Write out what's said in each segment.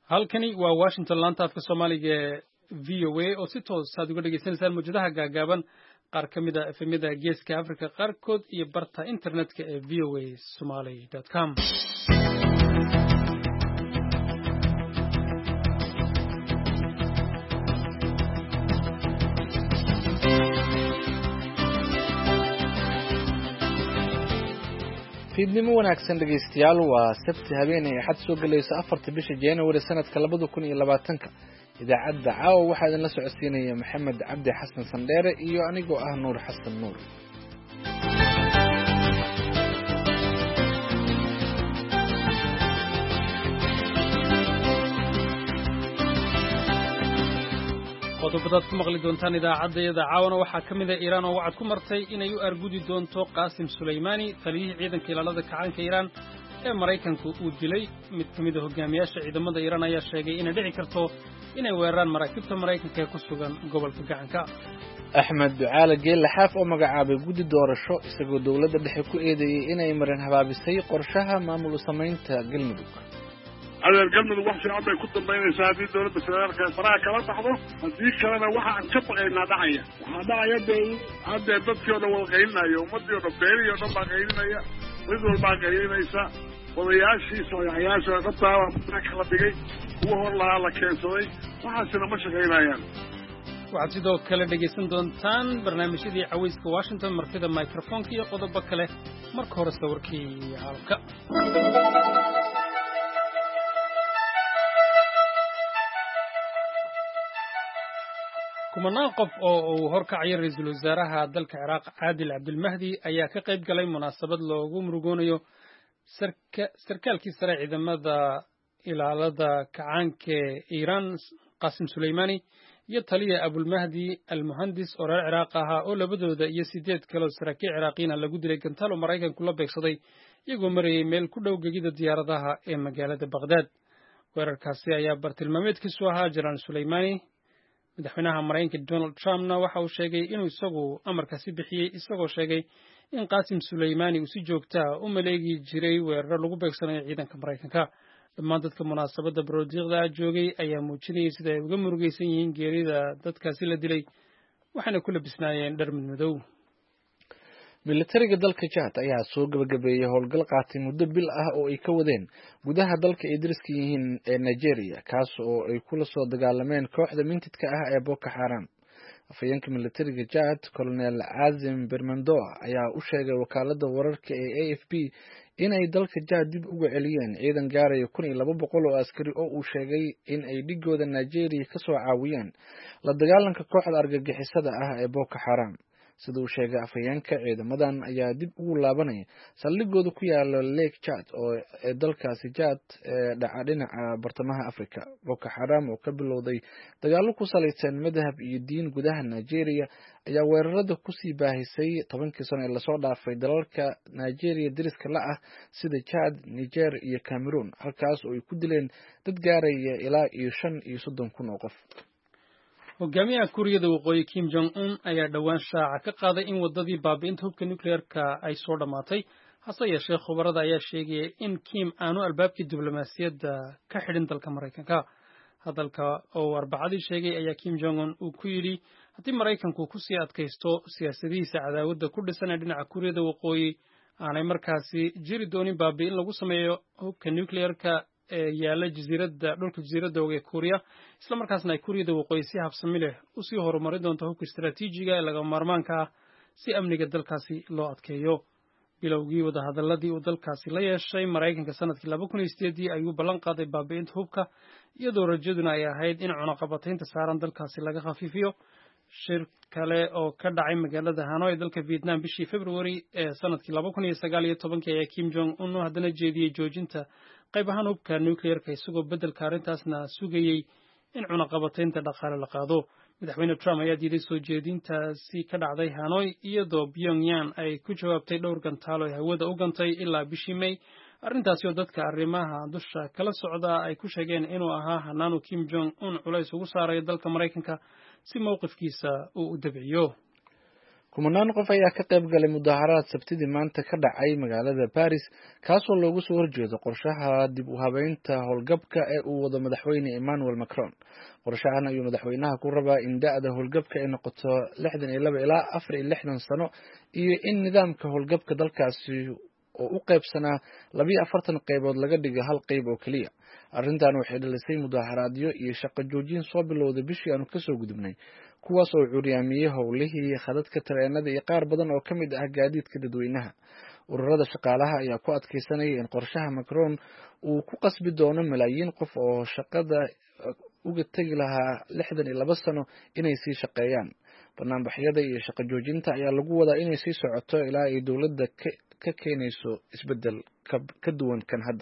halkani waa Washington laanta afka Soomaaliga VOA oo si toos ah uga dhageysanaysaan muujadaha gaagaaban qaar ka mid ah efemyada Geeska Afrika qaarkood iyo barta internetka ee voasomali.com. fiidnimo wanaagsan dhegeystayaal waa sabti habeenay axad soo galayso 4 bisha January sanadka 2020 idaacadda caawa waxaa idin la socodsiinaya Maxamed Cabdi Xasan Sandheere iyo anigoo ah Nuur Xasan Nuur. qodobadaad ku maqli doontaan idaacadda caawana waxaa ka mid ah Iiraan oo wacad ku martay inay u argudi doonto Qaasim Suleymani taliyihii ciidanka ilaalada kacaanka Iiraan ee Mareykanku uu dilay mid ka mid ah hogaamiyaasha ciidamada Iiraan ayaa sheegay inay dhici karto inay weeraraan maraakiibta Mareykanka ee ku sugan gobolka gacanka. Axmed Ducaale Geelle Xaaf oo magacaabay guddi doorasho isagoo dawladda dhexe ku eedeeyay inay marin habaabisay qorshaha maamul u samaynta Galmudug. adeer galmudug wax fiican bay ku dambaynaysaa haddii dawladda federaalka faraha kala baxdo haddii kalena waxa aan ka baqaynaa dhacaya waxaa dhacaya dee haddee dadkii o dhan wada qaylinaya ummaddii o dhan beerihii o dhan baa qaylinaya mid walbaa qaylinaysa odayaashii sooyaxyaasha qabtaa waa kala dhigay kuwa hor lahaa la keensaday waxaasina ma shaqaynayaan. waxaad sidoo kale dhegaysan doontaan barnaamijyadii cawayska Washington martida microfonka iyo qodobo kale marka hore sawirkii halka kumanaan qof oo uu horkacay ra'iisul wasaaraha dalka Ciraaq Caadil Cabdilmahdi ayaa ka qayb galay munaasabad loogu murugoonayo sarkaalkii sare ciidamada ilaalada kacaanka Iiraan Qaasim Suleymani iyo taliya Abulmahdi al-Muhandis oo reer Ciraaq ahaa oo labadooda iyo 8 kale oo saraakiil Ciraaqiyiin lagu dilay gantaal oo Mareykanku la beegsaday iyagoo marayay meel ku dhow gegida diyaaradaha ee magaalada Baghdad. weerarkaasi ayaa bartilmaameedkiisu ahaa General Suleymani. madaxweynaha Mareykanka Donald Trumpna waxa uu sheegay inuu isagu amarkaasi bixiyay isagoo sheegay in Qaasim Suleymani uu si joogto ah u maleegi jiray weerar lagu beegsanayo ciidanka Mareykanka. dhammaan dadka munaasabadda baroodiiqda joogay ayaa muujinayay sida ay uga murugaysan yihiin geerida dadkaasi la dilay waxaana ku labisnaayeen dhar madow. militariga dalka Chad ayaa soo gabagabeeyay howlgal qaatay muddo bil ah oo ay ka wadeen gudaha dalka ay dariska yihiin ee Nigeria kaas oo ay kula soo dagaalameen kooxda mintidka ah ee Boko Haram. afayeenka militariga Chad Colonel Azim Bermandoa ayaa u sheegay wakaaladda wararka ee AFP inay dalka Chad dib uga celiyeen ciidan gaaraya 1200 oo askari oo uu sheegay in ay dhigooda Nigeria ka soo caawiyeen la dagaalanka kooxda argagixisada ah ee Boko Haram. sida uu sheegay afayeenka ciidamadan ayaa dib ugu laabanaya saldhigooda ku yaala Lake Chad oo dalkaasi Chad dhaca dhinaca bartamaha Afrika. Boko Haram oo ka bilowday dagaalo ku salaysan madhab iyo diin gudaha Nigeria ayaa weerarada ku sii baahisay 10 sano ee la soo dhaafay dalalka Nigeria dariska la ah sida Chad, Niger iyo Cameroon halkaas oo ay ku dileen dad gaaraya ilaa 35,000 oo qof. hogaamiyaha Kuuriyada Waqooyi Kim Jong-un ayaa dhawaan shaaca ka qaaday in wadadii baabi'inta hubka nuclear-ka ay soo dhamaatay hase yeeshee khubarada ayaa sheegay in Kim aanu albaabkii diblomaasiyadda ka xidhin dalka Mareykanka. hadalka oo Arbacadii sheegay ayaa Kim Jong-un uu ku yidhi haddii Mareykanku ku sii adkaysto siyaasadihiisa cadaawadda ku dhisan ee dhinaca Kuuriyada Waqooyi aanay markaasi jiri doonin baabi'in lagu sameeyo hubka nuclear-ka ee yaala dhulka jasiiradda ee Kuuriya isla markaasna ay Kuuriyada Waqooyi si habsami leh u sii horumarin doonto hubka istiraatiijiga ee laga maarmaanka ah si amniga dalkaasi loo adkeeyo. bilowgii wadahadaladii uu dalkaasi la yeeshay Mareykanka sanadkii 2008 ayuu ballan qaaday baabi'inta hubka iyadoo rajaduna ay ahayd in cunaqabataynta saaran dalkaasi laga khafiifiyo. shir kale oo ka dhacay magaalada Hanoi ee dalka Vietnam bishii February ee sanadkii 2019 ayaa Kim Jong-un haddana jeediyay joojinta qayb ahaan hubka nuclear-ka isagoo beddelka arrintaasna sugayay in cunaqabataynta dhaqaale la qaado. madaxweyne Trump ayaa diiday soo jeedintaasi ka dhacday Hanoi iyadoo Pyongyang ay ku jawaabtay dhowr gantaalo ay hawada u gantay ilaa bishii May. arrintaasi oo dadka arrimaha dusha kala socda ay ku sheegeen inuu ahaa hanaanu Kim Jong-un culays ugu saarayo dalka Mareykanka si mowqifkiisa uu u dabciyo. kumanaan qof ayaa ka qayb galay mudaharaad sabtidii maanta ka dhacay magaalada Paris kaasoo loogu soo horjeedo qorshaha dib u habeynta howlgabka ee uu wado madaxweyne Emmanuel Macron. qorshahan ayuu madaxweynaha ku rabaa in da'da howlgabka ay noqoto 62 ilaa 64 sano iyo in nidaamka howlgabka dalkaasi oo u qaybsanaa 42 qaybood laga dhigo hal qayb oo kaliya. arrintan waxay dhalisay mudaharaadyo iyo shaqo joojin soo bilowday bishii aanu kasoo gudubnay, kuwaas oo curyaamiyey howlihii khadadka tareenada iyo qaar badan oo ka mid ah gaadiidka dadweynaha. ururada shaqaalaha ayaa ku adkeysanaya in qorshaha Macron uu ku qasbi doono malaayiin qof oo shaqada uga tagi lahaa 62 sano inay sii shaqeeyaan. barnaamijyada iyo shaqo joojinta ayaa lagu wadaa inay sii socoto ilaa ay dowladda ka keenayso isbedel ka duwan kan hadda.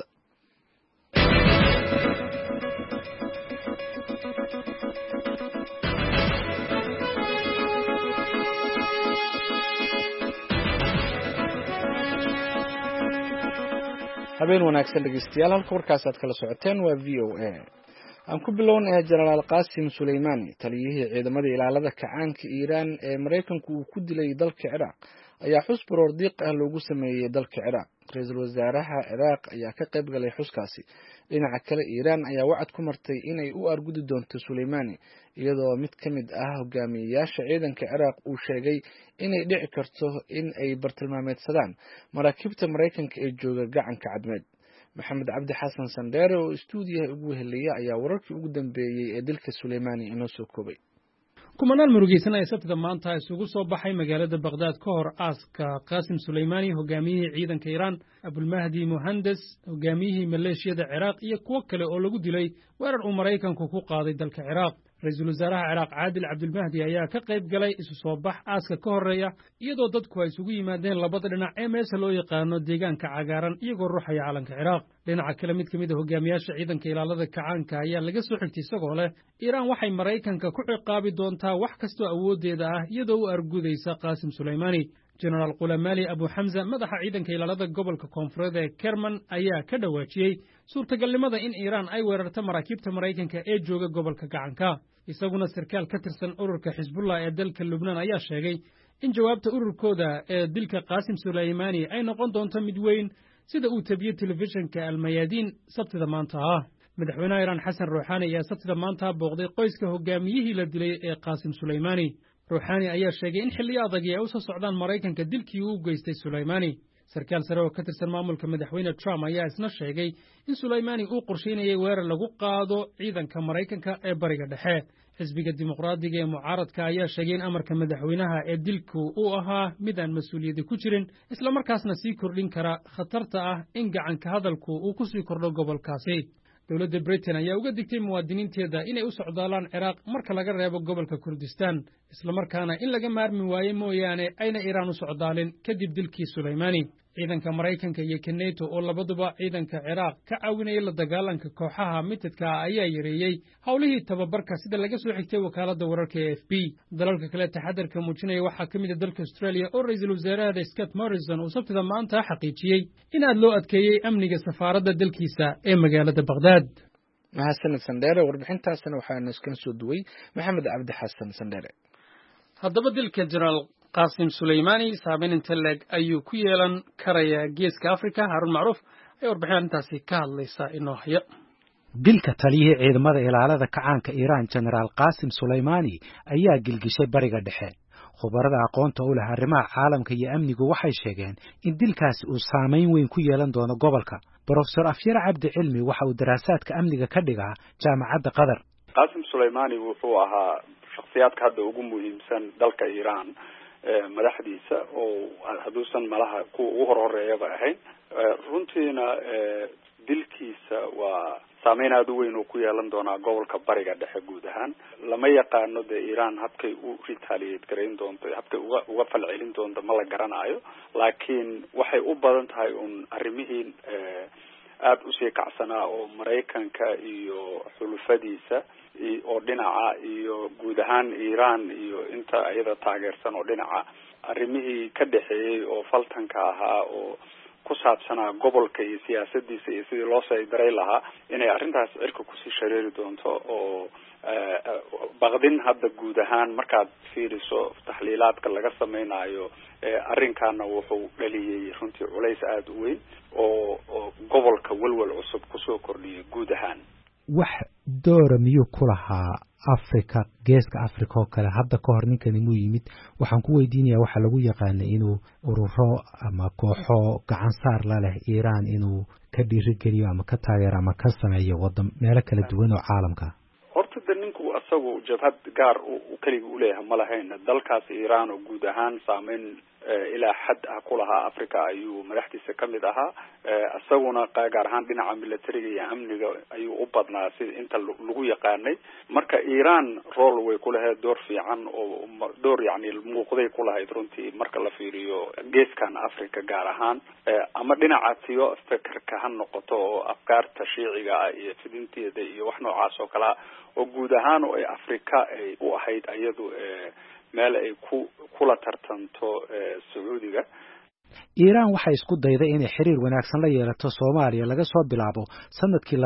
habeen wanaagsan dhegeystayaal, halka warkaas aad kala socoteen waa VOA. aan ku bilownay Generaal Qasim Suleymani, taliyihii ciidamada ilaalada kacaanka Iiraan ee Mareykanku uu ku dilay dalka Ciraaq, ayaa xus baroor diiq ah loogu sameeyay dalka Ciraaq. Ra'iisul wasaaraha Ciraaq ayaa ka qayb galay xuskaasi. dhinaca kale, Iiraan ayaa wacad ku martay inay u argudi doonto Suleymani, iyadoo mid ka mid ah hogaamiyayaasha ciidanka Ciraaq uu sheegay inay dhici karto in ay bartilmaameedsadaan maraakiibta Mareykanka ee jooga gacanka cadmeed. maxamed cabdi xasan sandheere oo istuudiyaha ugu helaya ayaa wararkii ugu dambeeyey ee dilka Suleymani inoo soo koobay. kumanaan murugaysan ay sabtida maanta isugu soo baxay magaalada Baghdad ka hor aaska Qasim Suleymani, hogaamiyihii ciidanka Iiraan, Abulmahdi Muhandas, hogaamiyihii maleeshiyada Ciraaq iyo kuwo kale oo lagu dilay weerar uu Mareykanku ku qaaday dalka Ciraaq. ra'iisul wasaaraha Ciraaq Caadil Cabdulmahdi ayaa ka qayb galay isu soo bax aaska ka horeeya, iyadoo dadku ay isugu yimaadeen labada dhinac ee meesha loo yaqaano deegaanka cagaaran, iyagoo ruuxaya calanka Ciraaq. dhinaca kale, mid ka mid ah hogaamiyaasha ciidanka ilaalada kacaanka ayaa laga soo xigtay isagoo leh Iiraan waxay Mareykanka ku ciqaabi doontaa wax kastoo awoodeeda ah iyadoo u argudaysa Qasim Suleymani. Generaal Qulamali Abu Hamza, madaxa ciidanka ilaalada gobolka koonfureed ee Kerman, ayaa ka dhawaajiyey suurtagalnimada in Iiraan ay weerarto maraakiibta Mareykanka ee jooga gobolka gacanka. isaguna sarkaal ka tirsan ururka Xisbullah ee dalka Lubnaan ayaa sheegay in jawaabta ururkooda ee dilka Qasim Suleymani ay noqon doonto mid weyn, sida uu tabiyey telefishinka Al-Mayadin sabtida maanta ah. madaxweynaha Iiraan Xasan Rouhani ayaa sabtida maanta booqday qoyska hogaamiyihii la dilay ee Qasim Suleymani. Rouhani ayaa sheegay in xilliyo adag ay u soo socdaan Mareykanka dilkii uu geystay Suleymani. sarkaal sare oo ka tirsan maamulka madaxweyne Trump ayaa isna sheegay in Suleymani uu qorsheynayay weerar lagu qaado ciidanka Mareykanka ee bariga dhexe. xisbiga dimuqraadiga ee mucaaradka ayaa sheegay in amarka madaxweynaha ee dilku uu ahaa mid aan mas'uuliyadi ku jirin, isla markaasna sii kordhin kara khatarta ah in gacanka hadalku uu ku sii kordho gobolkaasi. dowladda Britain ayaa uga digtay muwaadiniinteeda inay u socdaalaan Ciraaq marka laga reebo gobolka Kurdistan, isla markaana in laga maarmi waayo mooyaane ayna Iiraan u socdaalin kadib dilkii Suleymani. ciidanka Mareykanka iyo NATO oo labaduba ciidanka Ciraaq ka caawinaya la dagaalanka kooxaha mitadka ayaa yareeyey howlihii tababarka, sida laga soo xigtay wakaaladda wararka ee AFP. dalalka kale taxadarka muujinaya waxaa ka mid ah dalka Australia oo ra'iisul wasaaraha Scott Morrison uu sabtida maanta xaqiijiyey in aad loo adkeeyey amniga safaaradda dalkiisa ee magaalada Baghdad. mahadsanid sandheere, warbixintaasna waxaanu iskala soo duway maxamed cabdi xasan sandheere. haddaba dilka Generaal Qasim Suleymani saameyn inta leeg ayuu ku yeelan karayaa geeska Afrika? Harun Macruuf ayaa warbixin arrintaasi ka hadlaysa inoo haya. dilka taliyihii ciidamada ilaalada kacaanka Iiraan Generaal Qasim Suleymani ayaa gilgishay bariga dhexe. khubarada aqoonta u leh arrimaha caalamka iyo amnigu waxay sheegeen in dilkaasi uu saameyn weyn ku yeelan doono gobolka. Professor Afyar Cabdi Cilmi waxa uu daraasaadka amniga ka dhigaa jaamacadda Qatar. Qasim Suleymani wuxuu ahaa shakhsiyaadka hadda ugu muhiimsan dalka Iiraan, madaxdiisa oo hadduusan malaha kuwa ugu horeeyaba ahayn. runtiina dilkiisa waa saameyn aad u weyn oo ku yeelan doonaa gobolka bariga dhexe guud ahaan. lama yaqaano dee Iiraan habkay u retaliate garayn doonto, habkay uga falcelin doonto ma la garanayo, laakiin waxay u badan tahay un arrimihii aad usii kacsanaa oo Mareykanka iyo xulufadiisa oo dhinaca iyo guud ahaan Iiraan iyo inta iyada taageersan oo dhinaca arrimihii ka dhaxeeyay oo faltanka ahaa oo ku saabsanaa gobolka iyo siyaasadiisa iyo sidii loo saydaray lahaa inay arrintaas cirka kusii shareeri doonto oo baqdin hadda guud ahaan markaad fiiriso taxliilaadka laga samaynayo arrinkaana wuxuu dhaliyey runtii culays aada u weyn oo gobolka walwal cusub kusoo kordhiyay guud ahaan. wax doora miyuu ku lahaa Afrika geeska Afrika oo kale hadda ka hor ninkani muu yimid waxaan ku weydiinayaa waxa lagu yaqaanay inuu ururo ama kooxo gacan saar la leh Iran inuu ka dhiirigeliyo ama ka taageero ama ka sameeyo waddan meelo kala duwan oo caalamka. horta ninku asagu jabhad gaar u kaliya u leeyahay ma lahayn dalkaas Iran oo guud ahaan saameyn ilaa xad ah ku lahaa Afrika ayuu madaxdiisa kamid ahaa asaguna gaar ahaan dhinaca militariga iyo amniga ayuu u badnaa sida inta lagu yaqaanay marka Iran role way ku lahayd door fiican oo door yani muuqday ku lahayd runtii marka la fiiriyo geeskan Afrika gaar ahaan ama dhinaca tiyo fikirka han noqoto oo afkaarta shiiciga iyo fidinteeda iyo wax noocaas oo kala oo guud ahaan oo Afrika ay u ahayd ayadu meel ay kula tartanto Sacuudiga. Iran waxay isku dayday inay xiriir wanaagsan la yeelato Soomaaliya laga soo bilaabo sanadkii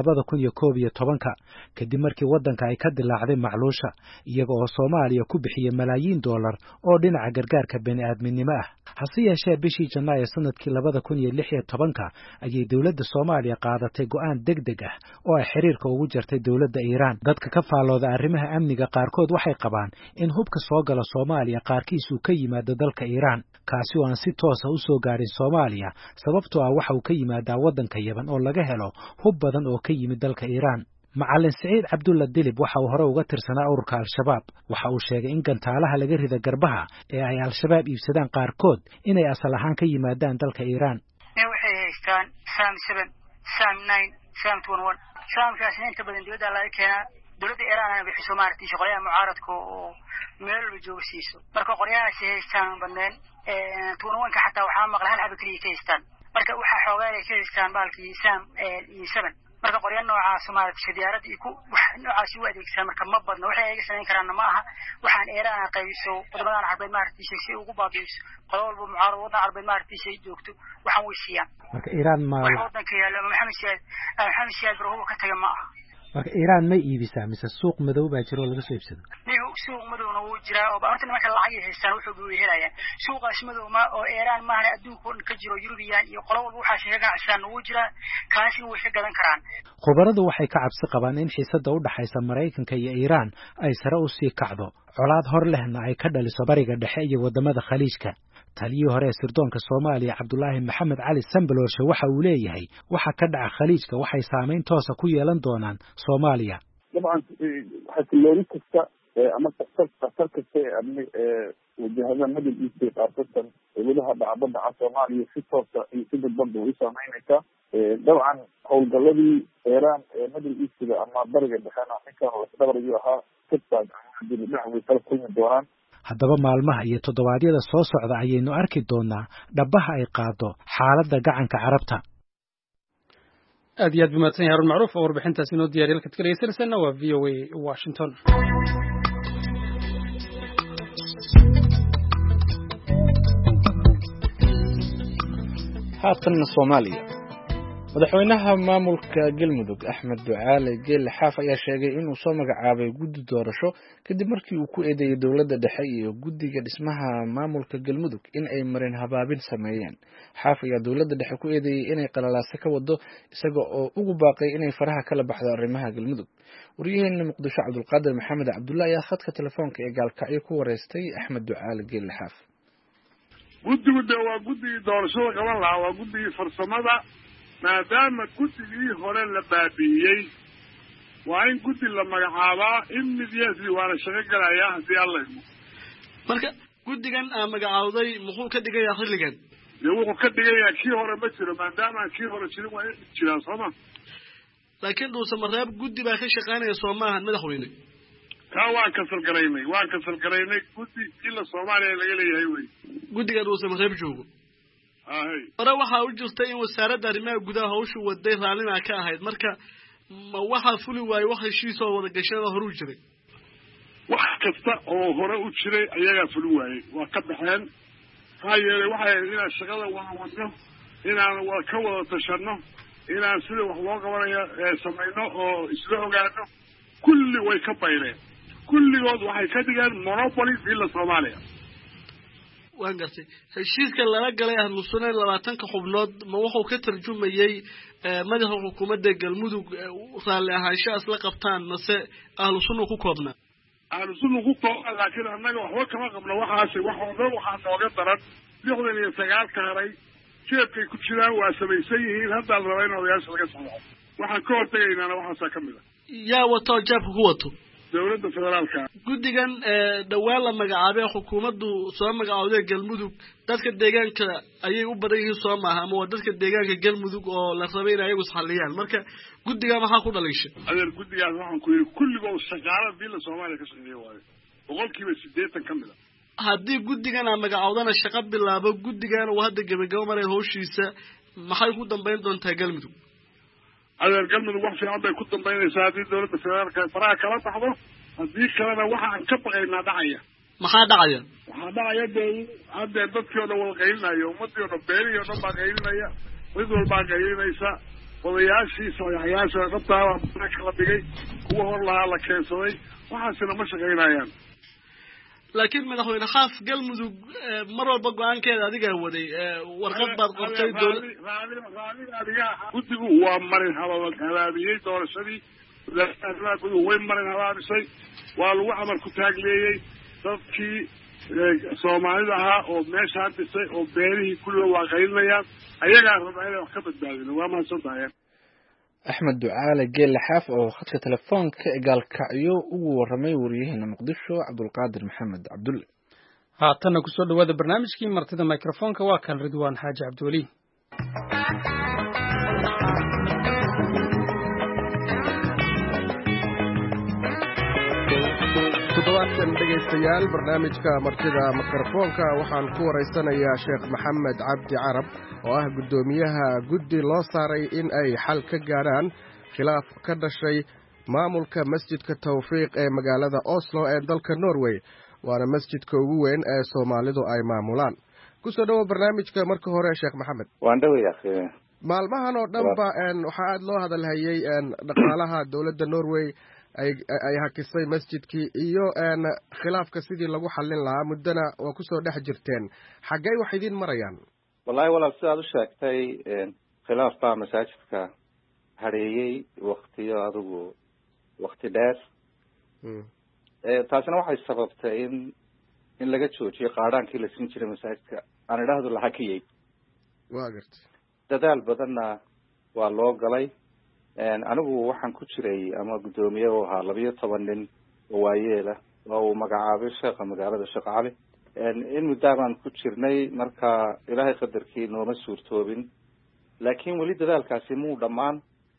2011 kadib markii wadanka ay ka dilaacday macluusha iyaga oo Soomaaliya ku bixiyay malaayiin dollar oo dhinaca gargaarka bini'aadminimo ah. hase yeeshee bishii Janaayo sanadkii 2016 ayay dawladda Soomaaliya qaadatay go'aan degdeg ah oo ay xiriirka ugu jartay dawladda Iran. dadka ka faalooda arrimaha amniga qaarkood waxay qabaan in hubka soo gala Soomaaliya qaarkiisu ka yimaado dalka Iran kaasi oo aan si toos ah u soo gaarin Soomaaliya sababtoo ah waxa uu ka yimaadaa wadanka Yaman oo laga helo hub badan oo ka yimid dalka Iran. Macallin Saciid Cabdulla Dilib waxa uu hore uga tirsanaa ururka Al-Shabaab waxa uu sheegay in gantaalaha laga rida garbaha ee ay Al-Shabaab iibsadaan qaarkood inay asal ahaan ka yimaadaan dalka Iran. waxay haystaan SAM 7 SAM 9 SAM 21 SAMkaas inta badan dibadda laga keenaa dawladda Iran ay bixiso maartay shaqooyinka mucaaradka oo meel walba joogsiiso marka qoryahaas haystaan badneen 21ka xataa waxa maqlay hal xabad kaliya ka haystaan marka waxa xoogaa ay ka haystaan baalkii SAM 7 marka qoryaha noocaas Soomaaliya diyaarad iyo wax noocaas u adeegsan marka ma badna waxay ay sameyn karaan ma aha waxaan Iran qaybiso wadamadan carbeed maartay si ugu baabiiso qodobba mucaarad wadan carbeed maartay joogto waxaan weysiyaan marka Iran ma wadanka yaala Maxamed Siyaad Barrow ka tagay ma aha marka Iran ma iibisa mise suuq madow baa jiro laga soo iibsado suuq madowna wuu jiraa oo horta marka lacag haystaan wuxuu u helayaan suuqaas madow ma oo Iran ma ahna adduunka oo ka jiro Yurubiyan iyo qolo walba waxa sheega ganacsan wuu jiraa kaasi way ka gadan karaan. Khubaradu waxay ka cabsi qabaan in xiisadda u dhaxaysa Mareykanka iyo Iran ay sare u sii kacdo colaad hor lehna ay ka dhaliso bariga dhexe iyo wadamada Khaliijka. taliyii hore sirdoonka Soomaaliya Cabdullaahi Maxamed Cali Sambalooshe waxa uu leeyahay waxa ka dhaca Khaliijka waxay saameyn toos ah ku yeelan doonaan Soomaaliya. dabcan xasilooni kasta ama qasar kasta amni wajahada Middle East qaarkood wadaha dhacdada Soomaaliya si toos ah iyo si dadban u saameynaysa dabcan howlgaladii Iran Middle East ama bariga dhexe ninkan oo isdabariyo ahaa kadib dhacday kala kulmi doonaan. haddaba maalmaha iyo toddobaadyada soo socda ayaynu arki doonaa dhabaha ay qaado xaaladda gacanka Carabta. aad iyo aad buu mahadsan yahay Harun Macruuf oo warbixintaasi inoo diyaariyay halkaad ka dhegeysanaysaana waa VOA Washington. haatan Soomaaliya madaxweynaha maamulka Galmudug Axmed Ducaale Geelle Xaaf ayaa sheegay inuu soo magacaabay guddi doorasho kadib markii uu ku eedeeyay dawladda dhexe iyo guddiga dhismaha maamulka Galmudug in ay marin habaabin sameeyeen. Xaaf ayaa dawladda dhexe ku eedeeyay inay qalalaase ka wado isaga oo ugu baaqay inay faraha kala baxdo arrimaha Galmudug. wariyaheena Muqdisho Cabdulqaadir Maxamed Cabdulla ayaa khadka telefoonka ee gaalkacyo ku wareystay Axmed Ducaale Geelle Xaaf. guddigu waa guddigii doorashada qaban lahaa waa guddigii farsamada maadaama guddigii hore la baabi'iyey waa in guddi la magacaabaa immediately waana shaqo galayaa haddii alla idmo marka guddigan magacaawday muxuu ka dhigayaa xilligan dee wuxuu ka dhigayaa kii hore ma jiro maadaama kii hore jirin waa in jiraa sooma laakiin dhuuse mareeb guddi baa ka shaqaynaya soo maahan madaxweyne kaa waan kasalgaraynay guddi ila Soomaaliya laga leeyahay wey guddiga dhuuse mareeb joogo hore waxaa u jirtay in wasaaradda arrimaha gudaha hawshu waday raallina ka ahayd marka ma waxa fuli waay wax heshiis oo wada gashada hore u jiray wax kasta oo hore u jiray ayaga fuli waayay waa ka baxeen maxaa yeelay waxay inaa shaqada wada wado inaan ka wada tashano inaan sida wax loo qabanayo samayno oo isla ogaano kulli way ka bayreen kulligood waxay ka dhigeen monopoly villa Soomaaliya waan gartay heshiiska lala galay ahlu sunna 20 xubnood ma wuxuu ka tarjumayay madaxa xukuumadda galmudug raalli ahaanshaha isla qabtaan mase ahlu sunna ku koobna ahlu sunna ku koobna laakiin annaga waxba kama qabno waxaas waxooda waxaa nooga daran 69 ka haray jeebkay ku jiraan waa samaysan yihiin hadda la rabo in odayaasha laga sameeyo waxaan ka hortagaynaa waxaas ka mid ah yaa wato jeebka ku wato dawladda federaalka guddigan dhawaan la magacaabay xukuumaddu soo magacaawday galmudug dadka deegaanka ayay u badan yihiin soo maaha ama dadka deegaanka galmudug oo la rabay in ayagu xaliyaan marka guddiga maxaa ku dhalishay adeer guddigaas waxaan ku yiri kulligood shaqaalaha villa Soomaaliya ka shaqeeya waaye 80% ka mid ah haddii guddigan aan magacaawdana shaqo bilaabo guddigan uu hadda gabagabo maray hawshiisa maxay ku dambeyn doontaa galmudug adeer galmudug wax fiican bay ku dambeynaysaa haddii dawladda federaalka faraha kala baxdo haddii kalena waxa aan ka baqaynaa dhacaya maxaa dhacaya waxaa dhacaya hadda dadkii oo dhan wada qaylinayo ummadii oo dhan beerihii oo dhan baa qaylinaya mid walbaa qaylinaysa odayaashii sayaxyaasha dhabtaa kala dhigay kuwa hor lahaa la keensaday waxaasina ma shaqaynayaan laakiin madaxweyne xaaf galmudug mar walba go'aankeeda adiga waday warqad baad qortay adiga guddigu waa marin halaabiyey doorashadii guddigu way marin halaabisay waa lagu amar ku taagleeyey dadkii Soomaalida ahaa oo meesha hadisay oo beerihii kulli waa qaylinayaan ayagaa rabaa inay wax ka badbaadino waa mahadsantahay axmed ducaale geelle xaaf oo khadka telefoonka gaalkacyo ugu waramay wariyaheena muqdisho cabdulqaadir maxamed cabdulle haatanna kusoo dhawaada barnaamijkii martida microfoonka waa kan ridwaan xaaji cabdiweli toddobaadkan dhegaystayaal barnaamijka martida mikrofoonka waxaan ku waraysanayaa sheekh maxamed cabdi carab oo ah guddoomiyaha guddi loo saaray in ay xal ka gaaraan khilaaf ka dhashay maamulka masjidka tawfiiq ee magaalada Oslo ee dalka Norway waana masjidka ugu weyn ee Soomaalidu ay maamulaan kusoo dhawo barnaamijka marka hore sheekh maxamed waan dhawayaa maalmahan oo dhanba waxa aad loo hadalhayay dhaqaalaha dawladda Norway ay hakisay masjidkii iyo khilaafka sidii lagu xallin lahaa muddana waa kusoo dhex jirteen xaggay wax idin marayaan wallahi walaal sidaad u sheegtay khilaaf baa masaajidka hareeyey waqtiyo adigu waqti dheer taasina waxay sababtay in laga joojiyo qaadhaankii la siin jiray masaajidka aan idhaahdo la hakiyey waa gartay dadaal badanna waa loo galay anigu waxaan ku jiray ama guddoomiye u ahaa 12 nin oo waayeela oo uu magacaabay sheekha magaalada Sheekh Cali in muddo baan ku jirnay marka ilaahay qadarkii nooma suurtoobin laakiin wali dadaalkaasi muu dhammaan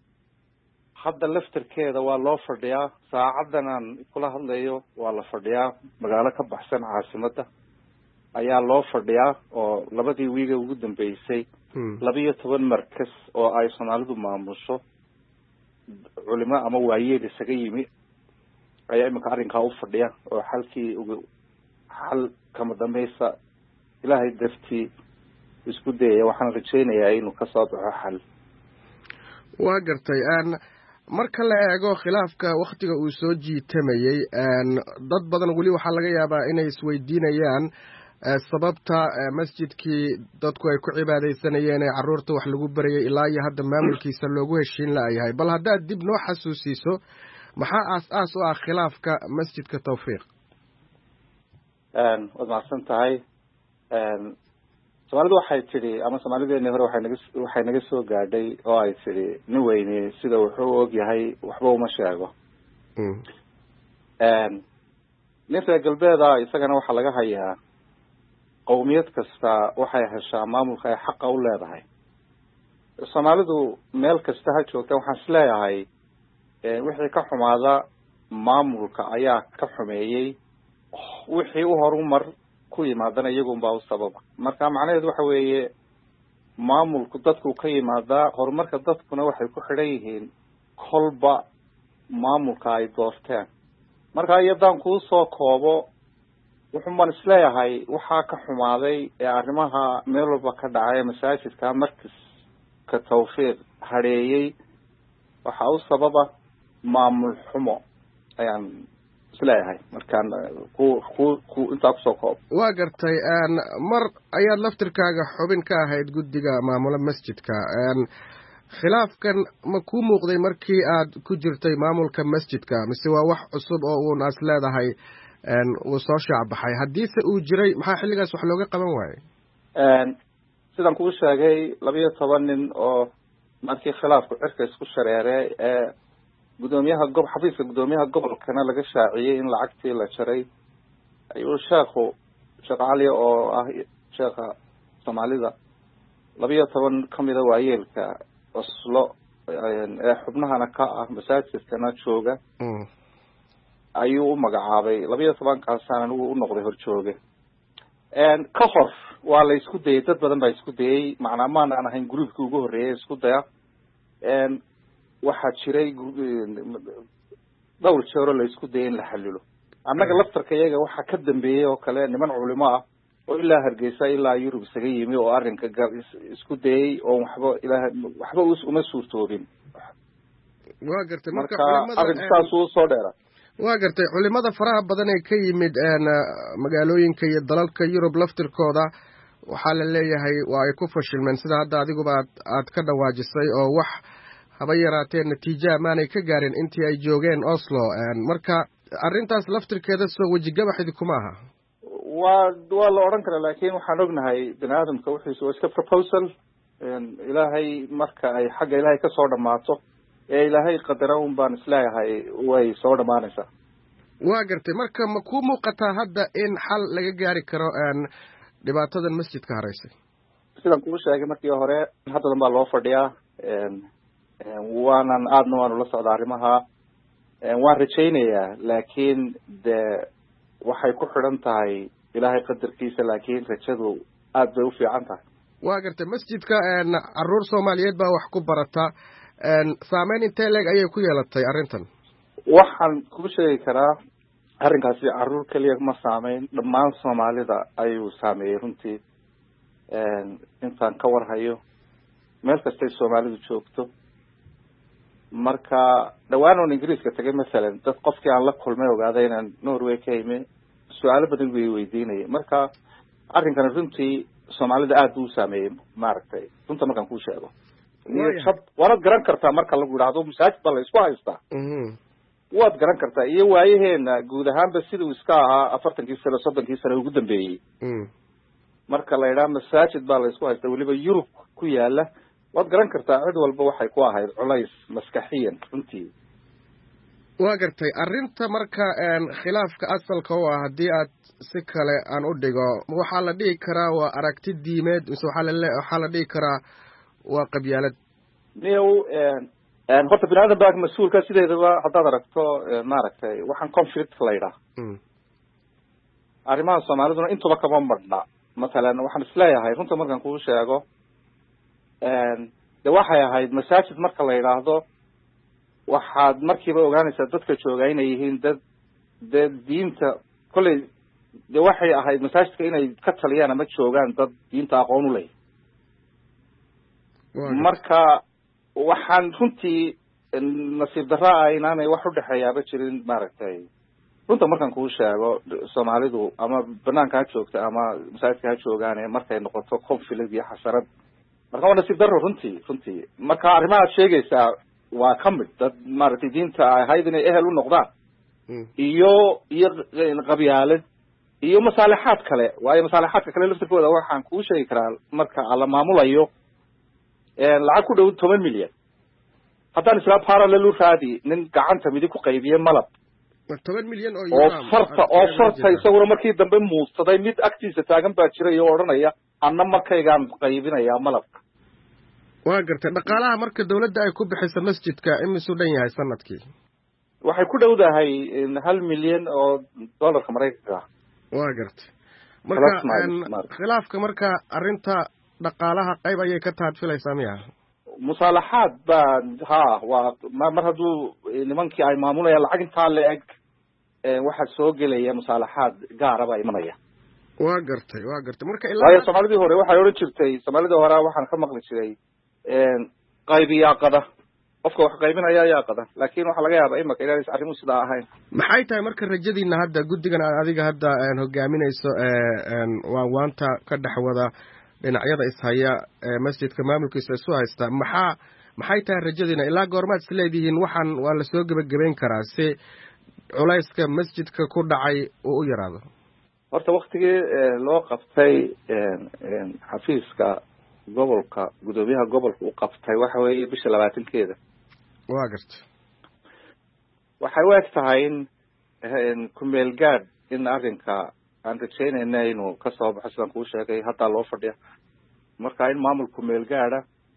hadda laftarkeeda waa loo fadhiyaa saacadan aan kula hadlayo waa la fadhiyaa magaalo ka baxsan caasimadda ayaa loo fadhiyaa oo labadii wiiga ugu dambeysay 12 markas oo ay Soomaalidu maamusho culimo ama waayeel isaga yimi ayaa imika arrinkaa u fadhiya oo xal kama dambaysa ilaahay dartii isku dayaya waxaan rajaynayaa inuu ka soo baxo xal waa gartay marka la eego khilaafka waqtiga uu soo jiitamayay dad badan weli waxaa laga yaabaa inay isweydiinayaan sababta masjidkii dadku ay ku cibaadaysanayeen ee carruurta wax lagu barayay ilaa iyo hadda maamulkiisa loogu heshiin la'yahay bal haddaad dib noo xasuusiiso maxaa aas-aas u ah khilaafka masjidka tawfiiq waad mahadsan tahay Soomaalidu waxay tidhi ama Soomaalideennii hore waxay naga soo gaadhay oo ay tidhi nin weyne sida wuxuu og yahay waxba uma sheego nin reer galbeeda isagana waxaa laga hayaa qowmiyad kasta waxay heshaa maamulka ay xaqa u leedahay Soomaalidu meel kasta ha joogta waxaan isleeyahay wixii ka xumaada maamulka ayaa ka xumeeyey wixii u horumar ku yimaadana iyagunbaa u sababa marka macnaheedu waxa weeye maamulku dadku ka yimaadaa horumarka dadkuna waxay ku xidhan yihiin kolba maamulka ay doorteen marka iyadaan kuu soo koobo wuxuu baan isleeyahay waxaa ka xumaaday ee arrimaha meel walba ka dhacay masaajidka markiska tawfiiq hareeyey waxa uu sababa maamul xumo ayaan isleeyahay markaan ku intaa kusoo koob. waa gartay mar ayaad laftirkaaga xubin ka ahayd guddiga maamula masjidka khilaafkan ma kuu muuqday markii aad ku jirtay maamulka masjidka mise waa wax cusub oo uun as leedahay uu soo shaacbaxay haddiise uu jiray maxaa xilligaas wax looga qaban waayey? sidaan kuu sheegay 12 nin oo markii khilaafku cirka isku shareeray ee gudoomiyaha xafiiska gudoomiyaha gobolkana laga shaaciyay in lacagtii la jaray ayuu sheekh cali oo ah sheekha Soomaalida 12 kamida waayeelka Oslo ee xubnahana ka ah masaajidkana jooga ayuu u magacaabay 12 kaasana uu u noqday horjooge ka hor waa la isku dayay dad badan baa isku dayay macna ma aan ahayn groupkii ugu horeeyay isku daya waxa jiray dhowr jeer la isku dayay in la xalilo annaga laftarka iyaga waxa ka dambeeyay oo kale niman culimo ah oo ilaa Hargeysa ilaa Yurub isaga yimi oo arrinka isku dayay oo waxba uma suurtoobin. waa gartay marka arrintaas uu soo dheeraa. waa gartay culimada faraha badan ee ka yimid magaalooyinka iyo dalalka Yurub laftirkooda waxaa la leeyahay waa ay ku fashilmeen sida hadda adiguba aad ka dhawaajisay oo wax haba yaraatee natiijo amaanay ka gaarin intii ay joogeen Oslo marka arrintaas laftirkeeda soo wajigabaxdi kuma aha. waa la oran karaa laakiin waxaan ognahay bini'aadamka wuxuu iska proposal ilaahay marka ay xagga ilaahay ka soo dhamaato ee ilaahay qadara un baan isleeyahay way soo dhamaanaysaa. waa gartay marka ma ku muuqataa hadda in xal laga gaari karo dhibaatadan masjidka hareysay? sidaan kuu sheegay markii hore hadda baa loo fadhiyaa waanu la socdaa arrimaha waan rajaynayaa laakiin de waxay ku xidhan tahay ilaahay qadarkiisa laakiin rajadu aad bay u fiican tahay. waa gartay masjidka caruur Soomaaliyeed baa wax ku barata saameyn intee leeg ayay ku yeelatay arrintan? waxaan kuu sheegi karaa arrinkaasi caruur kaliya ma saameyn dhammaan Soomaalida ayuu saameeyay runtii intaan ka warhayo meel kastay Soomaalidu joogto. marka dhawaan oo Ingiriiska tagay mesela dad qofkii aan la kulmay ogaaday inaan Norway ka imi su'aalo badan way weydiinayay marka arrinkan runtii Soomaalida aad u saameeyay maaragtay runta markaan kuu sheego waad garan kartaa marka lagu yiraahdo masaajid baa la isku haystaa waad garan kartaa iyo waayaheena guud ahaanba siduu iska ahaa 40 sano 30 sano ugu dambeeyay marka la yiraahdo masaajid baa la isku haystaa waliba Yurub ku yaala waad garan kartaa cid walba waxay ku ahayd culays maskaxiyan runtii. waa gartay arrinta marka khilaafka asalka oo ah haddii aad si kale aan u dhigo waxaa la dhihi karaa waa aragti diimeed mise waxaa la dhihi karaa waa qabyaalad? horta bini'aadam baa mas-uulka sideedaba haddaad aragto maaragtay waxaan conflict la yidhaah arrimaha Soomaaliduna intuba kama marna masalan waxaan isleeyahay runta markaan kuu sheego de waxay ahayd masaajid marka la yidhaahdo waxaad markiiba ogaanaysaa dadka jooga inay yihiin dad diinta kolley de waxay ahayd masaajidka inay ka taliyaan ama joogaan dad diinta aqoon u leh. marka waxaan runtii nasiib darro ah inaanay wax u dhexeeyaaba jirin maaragtay runta markaan kuu sheego Soomaalidu ama banaanka ha joogta ama masaajidka ha joogaane markay noqoto conflict iyo xasarad marka waa nasiib darro runtii marka arrimaha aad sheegaysaa waa ka mid dad maaragtay diinta ahayd inay ehel u noqdaan iyo qabyaalad iyo masaalixaad kale waayo masaalixaadka kale laftirkooda waxaan kuu sheegi karaa marka la maamulayo lacag ku dhow 10 milyan haddaan isla parallel u raadi nin gacanta midig ku qaybiye malab 10 milyan oo farta isaguna markii dambe muudsaday mid agtiisa taagan baa jiray oo odhanaya anna markaygaan qaybinayaa malabka. waa gartay dhaqaalaha marka dawladda ay ku bixiso masjidka imisuu dhan yahay sanadkii? waxay ku dhowdahay 1 milyan oo dollarka Mareykanka. waa gartay marka khilaafka marka arrinta dhaqaalaha qayb ayay ka taad filaysaa miya? musaalaxaad baa waa mar hadduu nimankii ay maamulayaan lacag intaa la eg waxaa soo gelaya musaalaxaad gaaraba imanaya. waa gartay marka ilaa Soomaalidii hore waxay oran jirtay Soomaalida hore waxaan ka maqli jiray qaybiyaa qada qofka wax qaybinaya ayaa qada laakiin waxa laga yaabaa imaka inay arrimuhu sida ahayn. maxay tahay marka rajadiina hadda guddigan adiga hadda hogaaminayso waanta ka dhaxwada dhinacyada ishaya masjidka maamulkiisa isu haysta maxay tahay rajadiina ilaa goormaad is leedihiin waxaan waa la soo gebagabeyn karaa si culayska masjidka ku dhacay uu u yaraado? horta waktigii loo qabtay xafiiska gobolka gudoomiyaha gobolka uu qabtay waxa weeye bisha 20keeda. waa gartay waxay u eg tahay in kumeel gaad in arrinka aan rajaynayna inuu ka soo baxo sidaan kuu sheegay hadda loo fadhiya marka in maamul kumeel gaada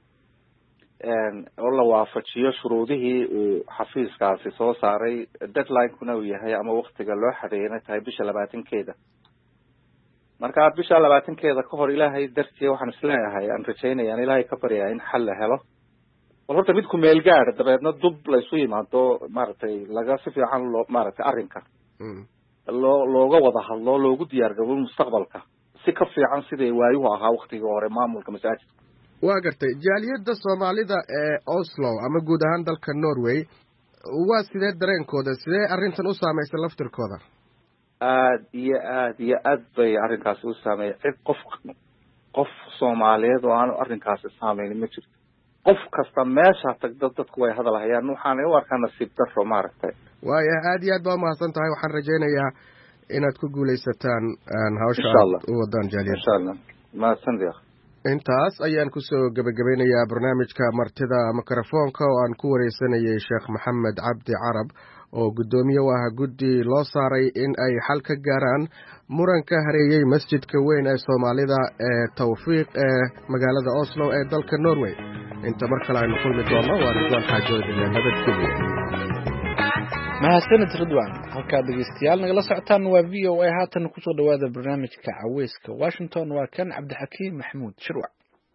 oo la waafajiyo shuruudihii uu xafiiskaasi soo saaray deadline-kuna uu yahay ama waktiga loo xadeeyana tahay bisha 20keeda. marka bisha 20keeda ka hor ilaahay dartii waxaan isleeyahay aan rajaynayaan ilaahay ka baryaa in xal la helo bal horta mid kumeel gaada dabeedna dub la isu yimaado maaragtay laga si fiican loo maaragtay arrinka looga wada hadlo loogu diyaargabo mustaqbalka si ka fiican sidii waayuhu ahaa waktigii hore maamulka masaajidka. waa gartay jaaliyadda Soomaalida ee Oslo ama guud ahaan dalka Norway waa sidee dareenkooda sidee arrintan u saameysay laftirkooda? aad iyo aad bay arrinkaasi u saameeyay qof Soomaaliyeed oo aan arrinkaasi saameynin ma jirto. qof kasta meesha tagda dadku way hadalhayaan waxaan u arkaa nasiib darro maaragtay. waaya aad iyo aad baa mahadsan tahay waxaan rajaynayaa inaad ku guulaysataan hawsha u wadaan jaaliyadda. insha Allah mahadsan diyaar. intaas ayaan kusoo gabagabeynayaa barnaamijka martida mikrofoonka oo aan ku wareysanayay Sheekh Maxamed Cabdi Carab oo gudoomiye u ah guddi loo saaray in ay xal ka gaaraan muranka hareeyay masjidka weyn ee Soomaalida ee Tawfiiq ee magaalada Oslo ee dalka Norway. inta mar kale aynu kulmi doono waa Ridwaan Xaajood iyo nabadgelyo. mahadsanid Ridwaan. halkaad dhegeystayaal nagala socotaan waa VOA haatan ku soo dhawaada barnaamijka Caweyska Washington waa kan Cabdixakiim Maxamuud Shirwac.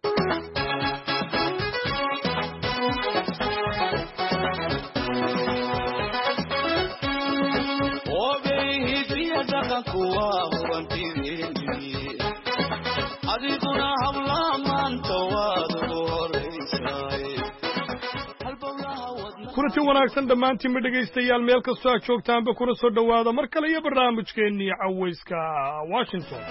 kulanti wanaagsan dhammaantiinba dhegaystayaal meel kastoo aad joogtaanba kuna soo dhowaada mar kale iyo barnaamijkeennii Caweyska Washington.